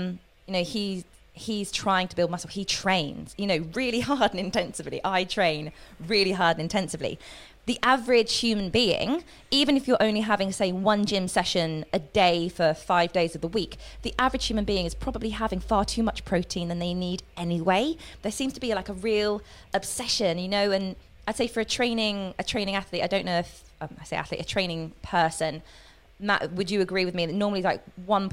He's trying to build muscle. He trains, really hard and intensively. I train really hard and intensively. the average human being, even if you're only having, say, one gym session a day for 5 days of the week, the average human being is probably having far too much protein than they need anyway. There seems to be like a real obsession, you know, and I'd say for a training athlete, I don't know if I say athlete, a training person, Matt, would you agree with me that normally like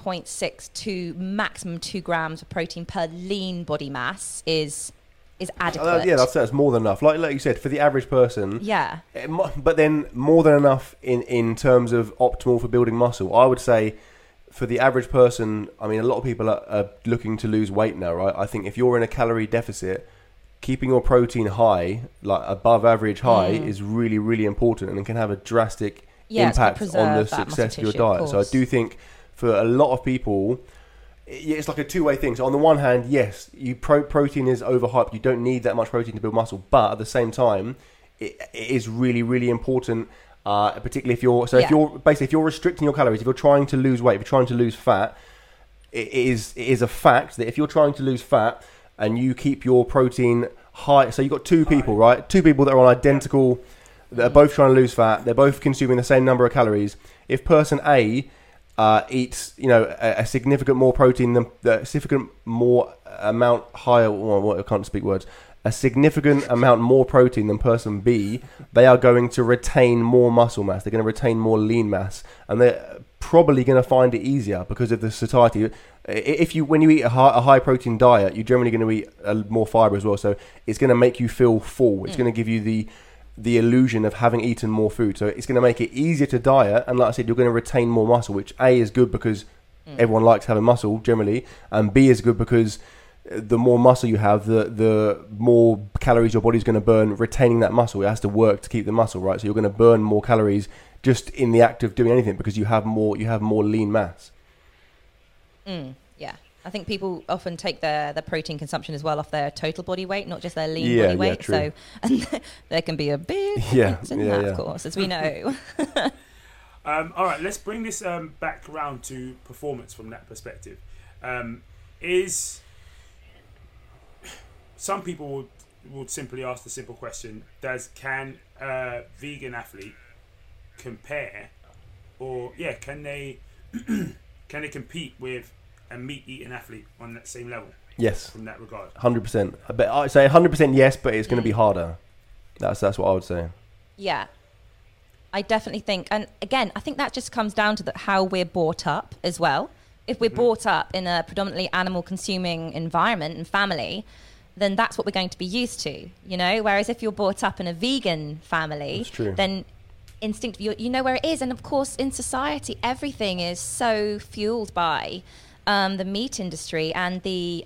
1.6 to maximum 2 grams of protein per lean body mass is adequate? Yeah, that's more than enough. Like you said, for the average person. Yeah. But then more than enough in terms of optimal for building muscle. I would say for the average person, I mean, a lot of people are looking to lose weight now, right? I think if you're in a calorie deficit, keeping your protein high, like above average high, is really, really important and can have a drastic impact on the success of your diet. So I do think for a lot of people, it's like a two-way thing. So on the one hand, yes, protein is overhyped. You don't need that much protein to build muscle, but at the same time, it is really, really important. Particularly if you're restricting your calories, if you're trying to lose weight, if you're trying to lose fat, it is a fact that if you're trying to lose fat and you keep your protein high, so you've got two people, right? Two people that are on identical, that are both trying to lose fat. They're both consuming the same number of calories. If person A eats, a significant more protein than a significant more amount higher. Well, I can't speak words. A significant amount more protein than person B, they are going to retain more muscle mass. They're going to retain more lean mass, and they're probably going to find it easier because of the satiety. When you eat a high protein diet, you're generally going to eat more fiber as well. So it's going to make you feel full. It's going to give you the illusion of having eaten more food. So it's going to make it easier to diet. And like I said, you're going to retain more muscle, which A is good because everyone likes having muscle generally. And B is good because the more muscle you have, the more calories your body's going to burn retaining that muscle. It has to work to keep the muscle, right? So you're going to burn more calories just in the act of doing anything because you have more lean mass. Yeah. I think people often take their protein consumption as well off their total body weight, not just their lean body weight. True. So and there can be a big difference in that, of course, as we know. All right, let's bring this back around to performance from that perspective. Some people would simply ask the simple question: can a vegan athlete compare, or can they compete with a meat-eating athlete on that same level? Yes. From that regard. 100%. But I'd say 100% yes, but it's going to be harder. That's what I would say. Yeah. I definitely think, and again, I think that just comes down to how we're brought up as well. If we're brought up in a predominantly animal-consuming environment and family, then that's what we're going to be used to, Whereas if you're brought up in a vegan family, then instinctively you know where it is. And of course, in society, everything is so fueled by the meat industry and the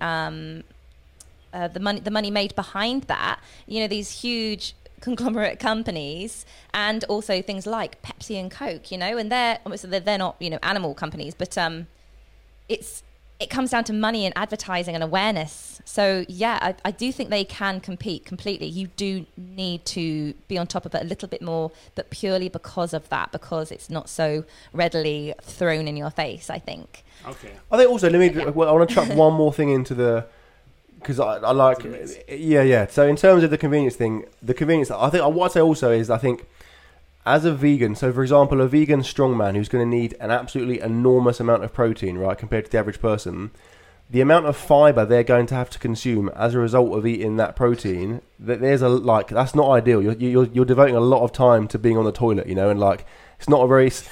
money made behind that. These huge conglomerate companies, and also things like Pepsi and Coke. And they're not animal companies, but it comes down to money and advertising and awareness. So I do think they can compete completely. You do need to be on top of it a little bit more, but purely because of that, because it's not so readily thrown in your face, I think. Okay. I think also, I want to chuck one more thing into because I like, So in terms of the convenience thing, I think what I'd say also is, I think as a vegan, so for example, a vegan strongman who's going to need an absolutely enormous amount of protein, right, compared to the average person, the amount of fiber they're going to have to consume as a result of eating that protein, that's not ideal. You're devoting a lot of time to being on the toilet, and it's not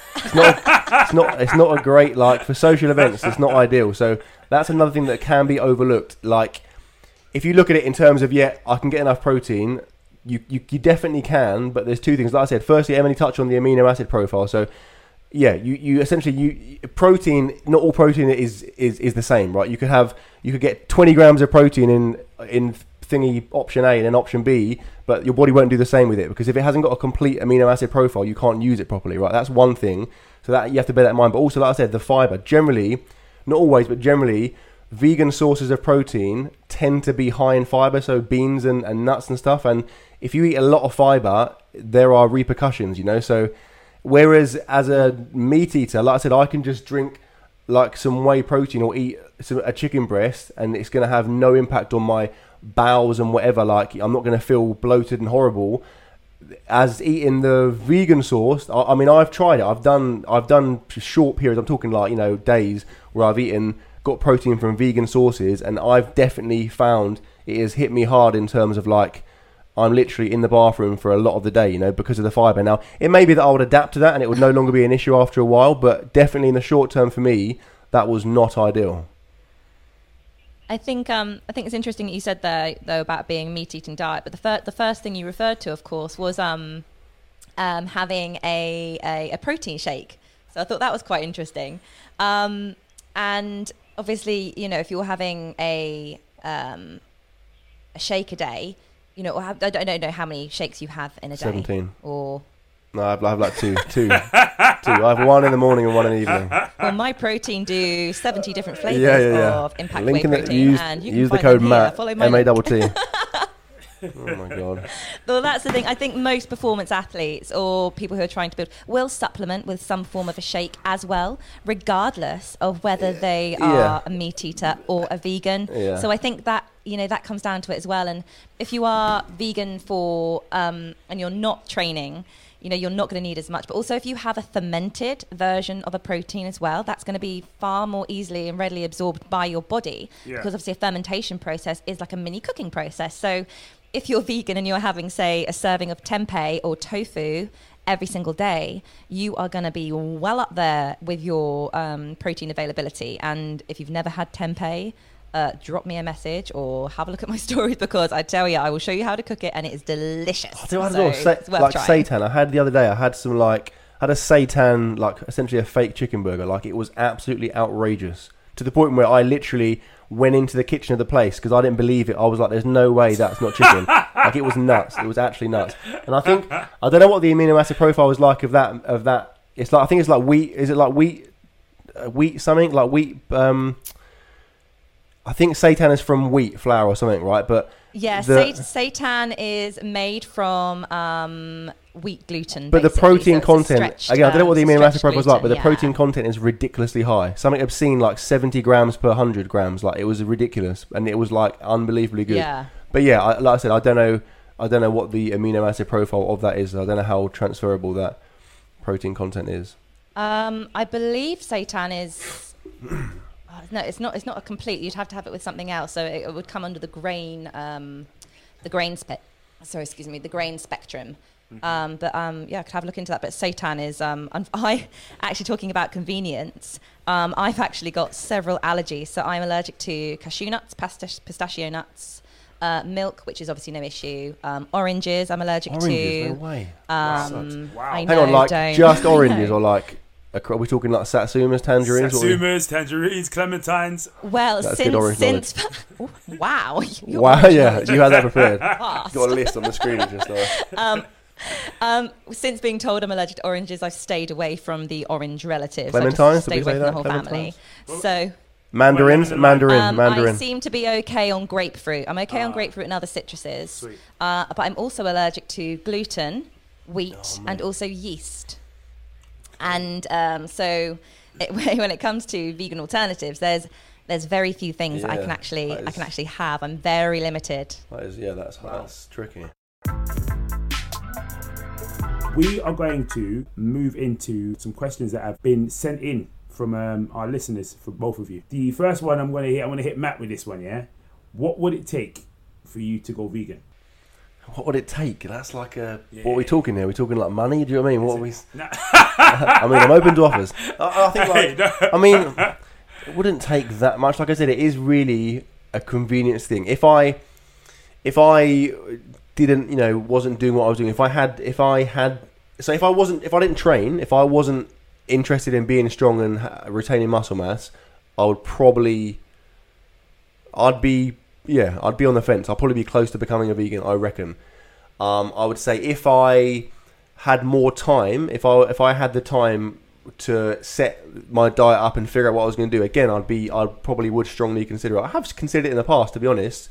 a great, for social events, it's not ideal. So that's another thing that can be overlooked. If you look at it in terms of, I can get enough protein, you definitely can, but there's two things. Like I said, firstly, Emily touched on the amino acid profile. So you essentially protein, not all protein is the same, right? You could get 20 grams of protein in thingy option A and then option B, but your body won't do the same with it, because if it hasn't got a complete amino acid profile, you can't use it properly, right? That's one thing. So that you have to bear that in mind. But also, like I said, the fiber, generally, not always, but generally, vegan sources of protein tend to be high in fiber, so beans and nuts and stuff. And if you eat a lot of fiber, there are repercussions, So whereas as a meat eater, like I said, I can just drink some whey protein or eat a chicken breast, and it's going to have no impact on my bowels and whatever. I'm not going to feel bloated and horrible. as eating the vegan sauce. I mean, I've tried it. I've done short periods. I'm talking like, days where I've got protein from vegan sources, and I've definitely found it has hit me hard in terms of like, I'm literally in the bathroom for a lot of the day, because of the fibre. Now, it may be that I would adapt to that and it would no longer be an issue after a while, but definitely in the short term for me, that was not ideal. I think it's interesting that you said there, though, about being a meat-eating diet. But the first thing you referred to, of course, was having a protein shake. So I thought that was quite interesting. And obviously, if you're having a shake a day, I don't know how many shakes you have in a day. 17. Or no, I have like two. I have one in the morning and one in the evening. Well, My Protein do 70 different flavors of Impact Link Whey Protein, and you use can the find code them MATT, here. Follow my M-A-T-T. Oh my god. Well, that's the thing. I think most performance athletes or people who are trying to build will supplement with some form of a shake as well, regardless of whether they are a meat eater or a vegan. Yeah. So I think that that comes down to it as well. And if you are vegan and you're not training, you're not going to need as much. But also if you have a fermented version of a protein as well, that's going to be far more easily and readily absorbed by your body, because obviously a fermentation process is like a mini cooking process. So if you're vegan and you're having, say, a serving of tempeh or tofu every single day, you are going to be well up there with your protein availability. And if you've never had tempeh, drop me a message or have a look at my stories, because I tell you, I will show you how to cook it, and it is delicious. It's worth trying. Seitan. I had the other day. I had some had a seitan, like essentially a fake chicken burger. Like, it was absolutely outrageous, to the point where I literally went into the kitchen of the place because I didn't believe it. I was like, "There's no way that's not chicken." Like, it was nuts. It was actually nuts. And I don't know what the amino acid profile is like of that. It's like, I think it's like wheat. Is it like wheat something like wheat? I think seitan is from wheat flour or something, right? But seitan is made from wheat gluten. But basically. the protein content, again, I don't know what the amino acid profile is like, but the gluten, protein content is ridiculously high. Something obscene, like 70 grams per 100 grams. Like, it was ridiculous, and it was like unbelievably good. Yeah. But yeah, like I said, I don't know what the amino acid profile of that is. I don't know how transferable that protein content is. I believe seitan is. No, it's not a complete. You'd have to have it with something else, so it would come under the grain spectrum. I could have a look into that. But seitan is. I actually, talking about convenience. I've actually got several allergies, so I'm allergic to cashew nuts, pistachio nuts, milk, which is obviously no issue. Oranges, I'm allergic to. No way. Wow. Hang on, just oranges or like. Are we talking like satsumas, tangerines? Tangerines, clementines. Well, since wow. Wow, yeah, you had that prepared. Got a list on the screen just now. Since being told I'm allergic to oranges, I've stayed away from the orange relatives. Clementines? Stayed away from the whole family. So mandarin. I seem to be okay on grapefruit. I'm okay on grapefruit and other citruses. Sweet. But I'm also allergic to gluten, wheat, and also yeast. And so when it comes to vegan alternatives, there's very few things I can actually have. I'm very limited. That's tricky. We are going to move into some questions that have been sent in from our listeners, for both of you. The first one I'm going to hit Matt with this one. Yeah, what would it take for you to go vegan? What would it take? That's like what are we talking here? Are we talking like money? Do you know what I mean? What are we? I mean, I'm open to offers. I think it wouldn't take that much. Like I said, it is really a convenience thing. If I didn't, wasn't doing what I was doing, if I didn't train, if I wasn't interested in being strong and retaining muscle mass, I'd be on the fence. I'll probably be close to becoming a vegan, I reckon. I would say if I had more time, if I had the time to set my diet up and figure out what I was going to do, again, I probably would strongly consider it. I have considered it in the past, to be honest.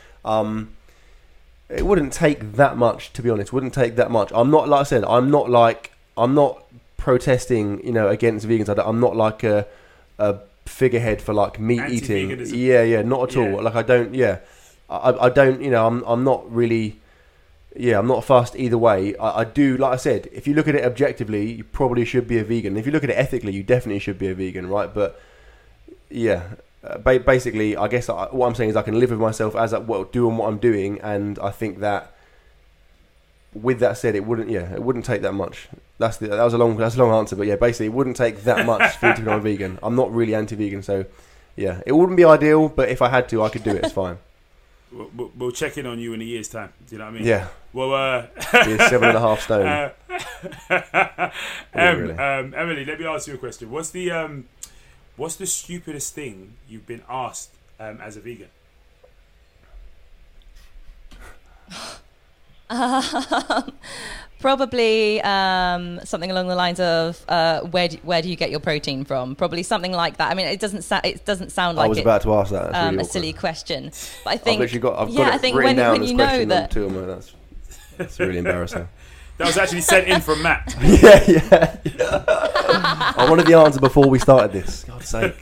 It wouldn't take that much, to be honest. Wouldn't take that much. I'm not, like I said, I'm not protesting, against vegans. I'm not like a figurehead for like meat eating. Yeah, not at all. Like I don't, I'm not really yeah, I'm not fussed either way. I do, like I said, if you look at it objectively, you probably should be a vegan. If you look at it ethically, you definitely should be a vegan, right? But yeah, basically, I guess what I'm saying is I can live with myself as doing what I'm doing, and I think that. With that said, it wouldn't take that much. That's a long answer, but yeah, basically, it wouldn't take that much for me to become a vegan. I'm not really anti-vegan, so yeah, it wouldn't be ideal, but if I had to, I could do it. It's fine. We'll check in on you in a year's time. Do you know what I mean? Yeah. Well, you're 7.5 stone. Really. Emily, let me ask you a question. What's the stupidest thing you've been asked as a vegan? Probably something along the lines of where do you get your protein from? Probably something like that. I mean, it doesn't sound like I was about to ask that. That's really a silly question, but I I've think got it written down when you know that. That's really embarrassing. That was actually sent in from Matt. yeah. I wanted the answer before we started this. God's sake.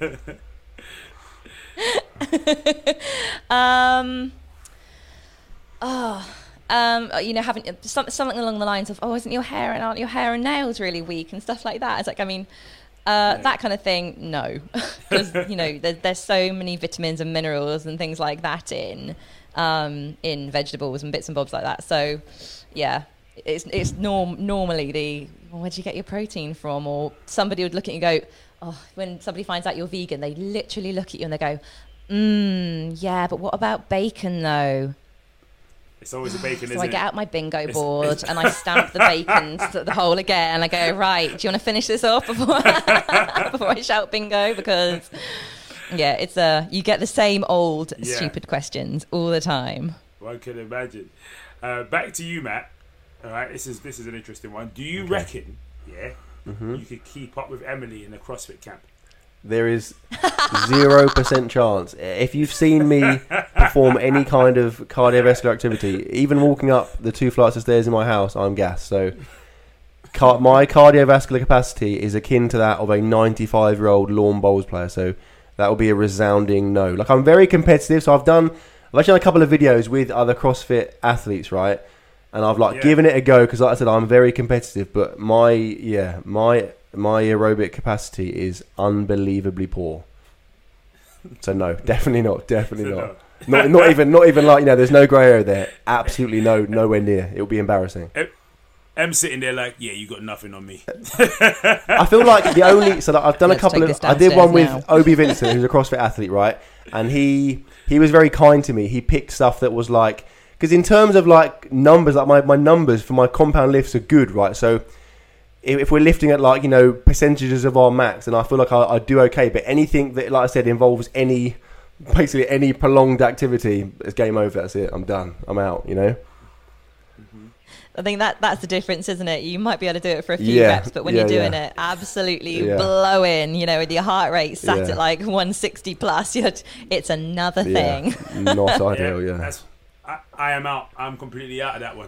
Having something along the lines of, aren't your hair and nails really weak and stuff like that. It's like, I mean, that kind of thing. No, because there's so many vitamins and minerals and things like that in vegetables and bits and bobs like that. So, yeah, it's normally where'd you get your protein from? Or somebody would look at you and go, when somebody finds out you're vegan, they literally look at you and they go, yeah, but what about bacon though? It's always a bacon, isn't it? So I get out my bingo board and I stamp the bacon to the hole again. And I go, right, do you want to finish this off before I shout bingo? Because, yeah, it's you get the same old stupid questions all the time. One can imagine. Back to you, Matt. All right, this is an interesting one. Do you reckon, you could keep up with Emily in the CrossFit camp? There is 0% chance. If you've seen me perform any kind of cardiovascular activity, even walking up the 2 flights of stairs in my house, I'm gassed. So my cardiovascular capacity is akin to that of a 95-year-old lawn bowls player. So that will be a resounding no. Like, I'm very competitive. So I've actually done a couple of videos with other CrossFit athletes, right? And I've given it a go because, like I said, I'm very competitive. But my aerobic capacity is unbelievably poor. So no, definitely not. Not even like, there's no grey area there. Absolutely nowhere near. It'll be embarrassing. I'm sitting there like, yeah, you got nothing on me. I feel like I've done a couple of, I did one with Obi Vincent, who's a CrossFit athlete, right? And he was very kind to me. He picked stuff that was like, because in terms of like numbers, like my numbers for my compound lifts are good, right? So if we're lifting at percentages of our max, then I feel like I do okay. But anything that, like I said, involves basically any prolonged activity, it's game over. That's it. I'm done. I'm out. I think that's the difference, isn't it? You might be able to do it for a few reps, but when you're doing it absolutely blowing, with your heart rate sat at like 160 plus, it's another thing. Not ideal. I am out. I'm completely out of that one.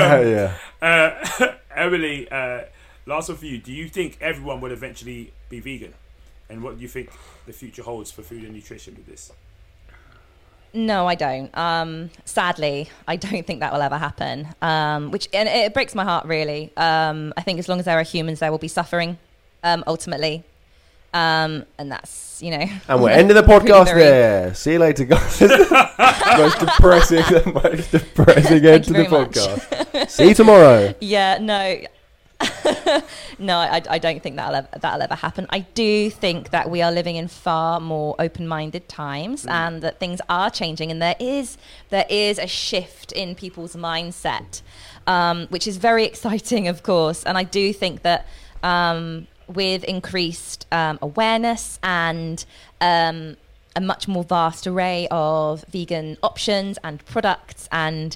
Emily, last one for you. Do you think everyone will eventually be vegan? And what do you think the future holds for food and nutrition with this? No, I don't. Sadly, I don't think that will ever happen. And it breaks my heart, really. I think as long as there are humans, there will be suffering, ultimately. And that's, And we're ending the podcast there. See you later, guys. Most depressing end to the podcast. See you tomorrow. Yeah, no. No, I don't think that'll ever happen. I do think that we are living in far more open-minded times, and that things are changing, and there is a shift in people's mindset, which is very exciting, of course. And I do think that with increased awareness and a much more vast array of vegan options and products and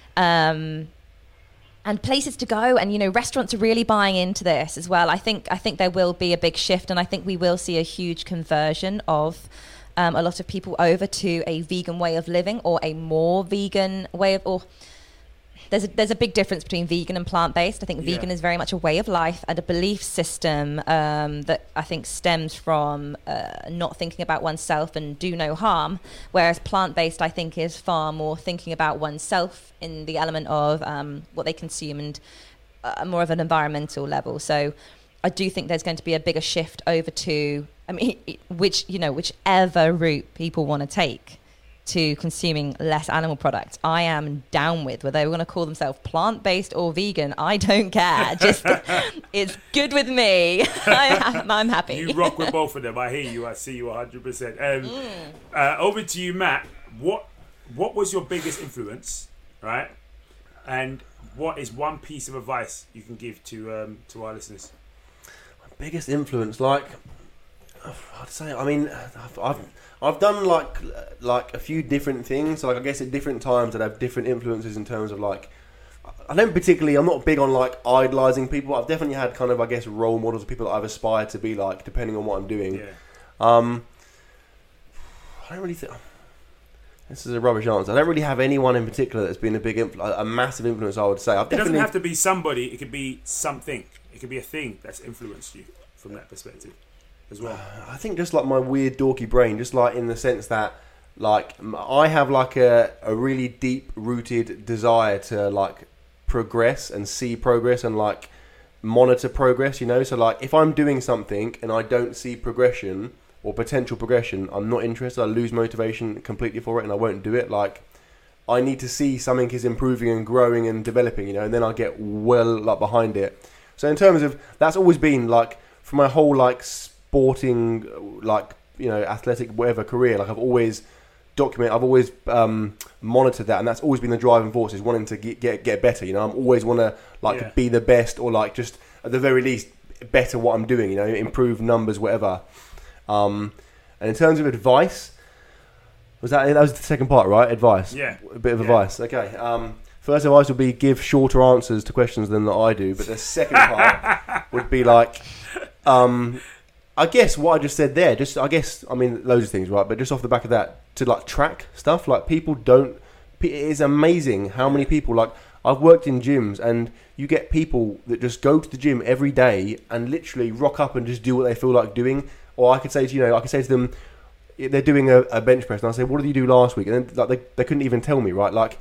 places to go, and restaurants are really buying into this as well. I think there will be a big shift, and I think we will see a huge conversion of a lot of people over to a vegan way of living, or a more vegan way of, or there's a big difference between vegan and plant-based. I think vegan is very much a way of life and a belief system that I think stems from not thinking about oneself and do no harm, whereas plant-based I think is far more thinking about oneself in the element of what they consume and more of an environmental level. So I do think there's going to be a bigger shift over to, I mean, whichever route people want to take to consuming less animal products, I am down with. Whether they want to call themselves plant-based or vegan, I don't care. Just, it's good with me. I'm happy. You rock with both of them. I hear you. I see you 100%. Over to you, Matt. What was your biggest influence, right? And what is one piece of advice you can give to our listeners? My biggest influence, like I'd say, I mean, I've done like a few different things. So like I guess at different times I'd have different influences in terms of like, I'm not big on like idolizing people. I've definitely had kind of, I guess, role models of people that I've aspired to be like, depending on what I'm doing. Yeah. I don't really think. This is a rubbish answer. I don't really have anyone in particular that's been a massive influence, I would say. It doesn't have to be somebody. It could be something. It could be a thing that's influenced you from that perspective as well. I think just like my weird dorky brain, just like in the sense that like I have like a really deep rooted desire to like progress and see progress and like monitor progress, you know? So like if I'm doing something and I don't see progression or potential progression, I'm not interested. I lose motivation completely for it and I won't do it. Like I need to see something is improving and growing and developing, you know, and then I get well like behind it. So in terms of, that's always been like for my whole like sporting, like, you know, athletic, whatever career, like I've always monitored that, and that's always been the driving force, is wanting to get better, you know. I'm always want to like be the best, or like just at the very least better what I'm doing, you know, improve numbers, whatever. And in terms of advice, that was the second part, right? Advice. Yeah. A bit of advice. Okay. First advice would be give shorter answers to questions than that I do. But the second part would be like, I guess what I just said there, I mean, loads of things, right? But just off the back of that, to like track stuff, like people don't, it is amazing how many people, like I've worked in gyms and you get people that just go to the gym every day and literally rock up and just do what they feel like doing. Or I could say to them, they're doing a bench press, and I say, what did you do last week? And then like they couldn't even tell me, right? Like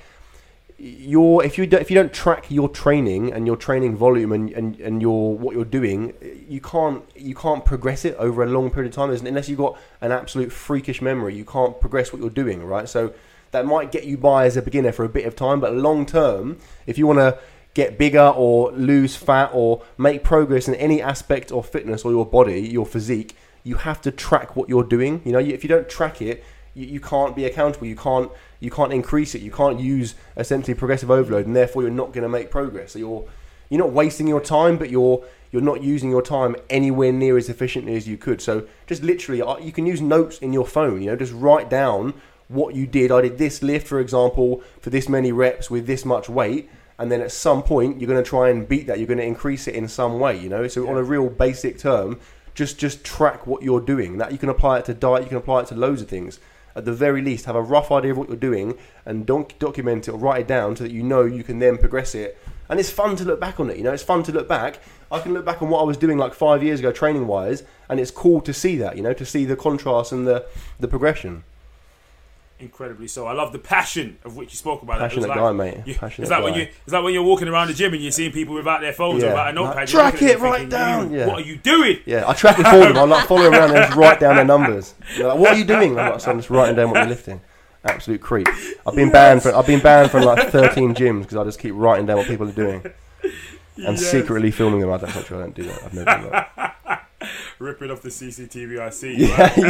if you don't track your training and your training volume and what you're doing, you can't progress it over a long period of time. Unless you've got an absolute freakish memory, you can't progress what you're doing, right? So that might get you by as a beginner for a bit of time, but long term, if you want to get bigger or lose fat or make progress in any aspect of fitness or your body, your physique, you have to track what you're doing. You know, if you don't track it, you can't be accountable. You can't increase it. You can't use essentially progressive overload, and therefore you're not going to make progress. So you're not wasting your time, but you're not using your time anywhere near as efficiently as you could. So just literally, you can use notes in your phone. You know, just write down what you did. I did this lift, for example, for this many reps with this much weight, and then at some point you're going to try and beat that. You're going to increase it in some way. You know, so on a real basic term. Just track what you're doing. That you can apply it to diet, you can apply it to loads of things. At the very least, have a rough idea of what you're doing and don't document it or write it down so that you know you can then progress it. And it's fun to look back on it, you know, it's fun to look back. I can look back on what I was doing like 5 years ago training-wise, and it's cool to see that, you know, to see the contrast and the progression. Incredibly so. I love the passion of which you spoke about. Passionate guy, mate. It's like when you're walking around the gym and you're seeing people without their phones or without a notepad. Track it, write down. What are you doing? Yeah, I track it for them. I like follow around and just write down their numbers. They're like, what are you doing? So I'm just writing down what you're lifting. Absolute creep. I've been banned from like 13 gyms because I just keep writing down what people are doing and secretly filming them. I don't do that. I've never done that. Ripping off the CCTV, I see.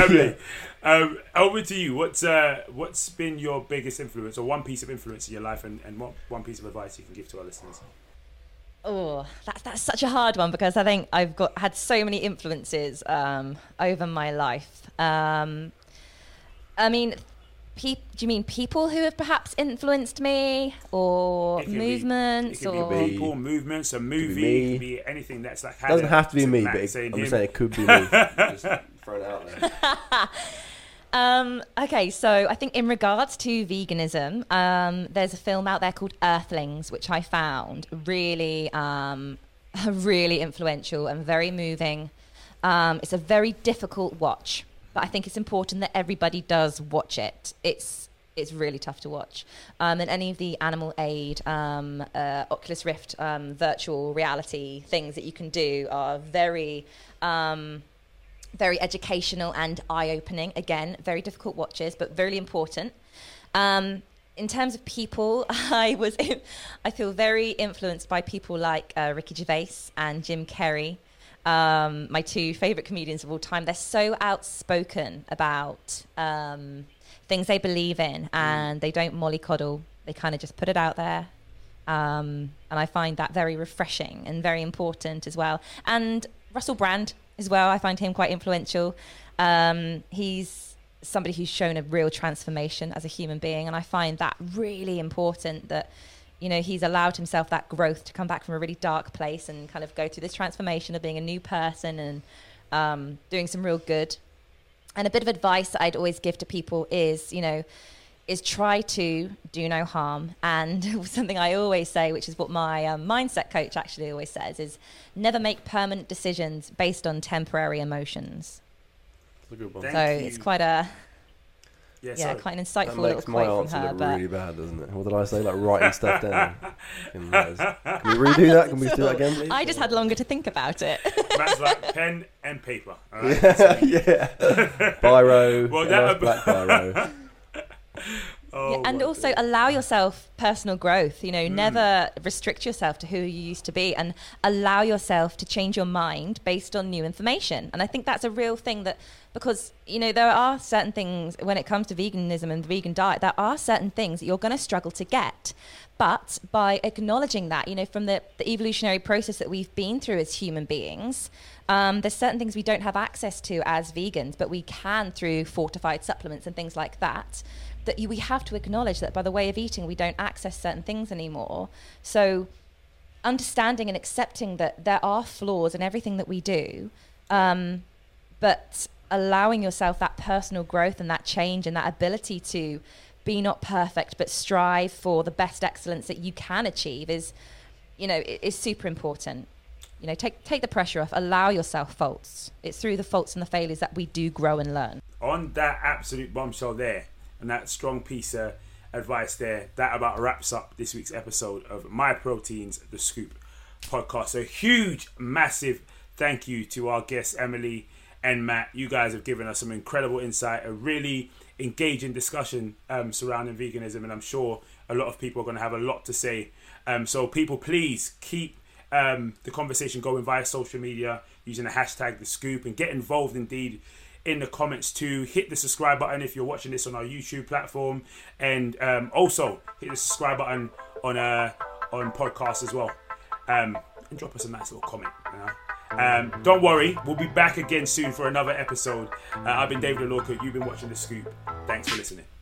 Right? Over to you. What's been your biggest influence, or one piece of influence in your life, and what one piece of advice you can give to our listeners? Oh, that's such a hard one, because I think I've had so many influences over my life. I mean, do you mean people who have perhaps influenced me, or movements, or people, movements, a movie, it could be anything that's like. It doesn't have to be me, but I'm saying it could be me. Just throwing it out there. Okay, so I think in regards to veganism, there's a film out there called Earthlings, which I found really, really influential and very moving. It's a very difficult watch, but I think it's important that everybody does watch it. It's really tough to watch. And any of the Animal Aid, Oculus Rift, virtual reality things that you can do are very educational and eye-opening. Again, very difficult watches, but very important. In terms of people, I feel very influenced by people like Ricky Gervais and Jim Carrey, my two favourite comedians of all time. They're so outspoken about things they believe in, and they don't mollycoddle. They kind of just put it out there. And I find that very refreshing and very important as well. And Russell Brand as well, I find him quite influential. He's somebody who's shown a real transformation as a human being, and I find that really important, that, you know, he's allowed himself that growth to come back from a really dark place and kind of go through this transformation of being a new person and doing some real good. And a bit of advice that I'd always give to people is, you know, is try to do no harm. And something I always say, which is what my mindset coach actually always says, is never make permanent decisions based on temporary emotions. That's a good one. It's quite a quite an insightful little quote from her. But really bad, doesn't it? What did I say? Like writing stuff down. Can we redo that? Can we do that again, please? I just had longer to think about it. That's like pen and paper. All right? Yeah. Biro. Black biro. And also allow yourself personal growth. You know, never restrict yourself to who you used to be, and allow yourself to change your mind based on new information. And I think that's a real thing, that because, you know, there are certain things when it comes to veganism and the vegan diet, there are certain things that you're going to struggle to get. But by acknowledging that, you know, from the evolutionary process that we've been through as human beings, there's certain things we don't have access to as vegans, but we can through fortified supplements and things like that. We have to acknowledge that by the way of eating, we don't access certain things anymore. So understanding and accepting that there are flaws in everything that we do, but allowing yourself that personal growth and that change and that ability to be not perfect, but strive for the best excellence that you can achieve is, you know, is super important. You know, take the pressure off, allow yourself faults. It's through the faults and the failures that we do grow and learn. On that absolute bombshell there, and that strong piece of advice there, that about wraps up this week's episode of My Proteins, The Scoop podcast. A huge, massive thank you to our guests, Emily and Matt. You guys have given us some incredible insight, a really engaging discussion surrounding veganism, and I'm sure a lot of people are going to have a lot to say. So people, please keep the conversation going via social media using the hashtag The Scoop, and get involved indeed in the comments too. Hit the subscribe button if you're watching this on our YouTube platform, and also hit the subscribe button on podcasts as well, and drop us a nice little comment. Don't worry, we'll be back again soon for another episode. I've been David Alorca. You've been watching The Scoop. Thanks for listening.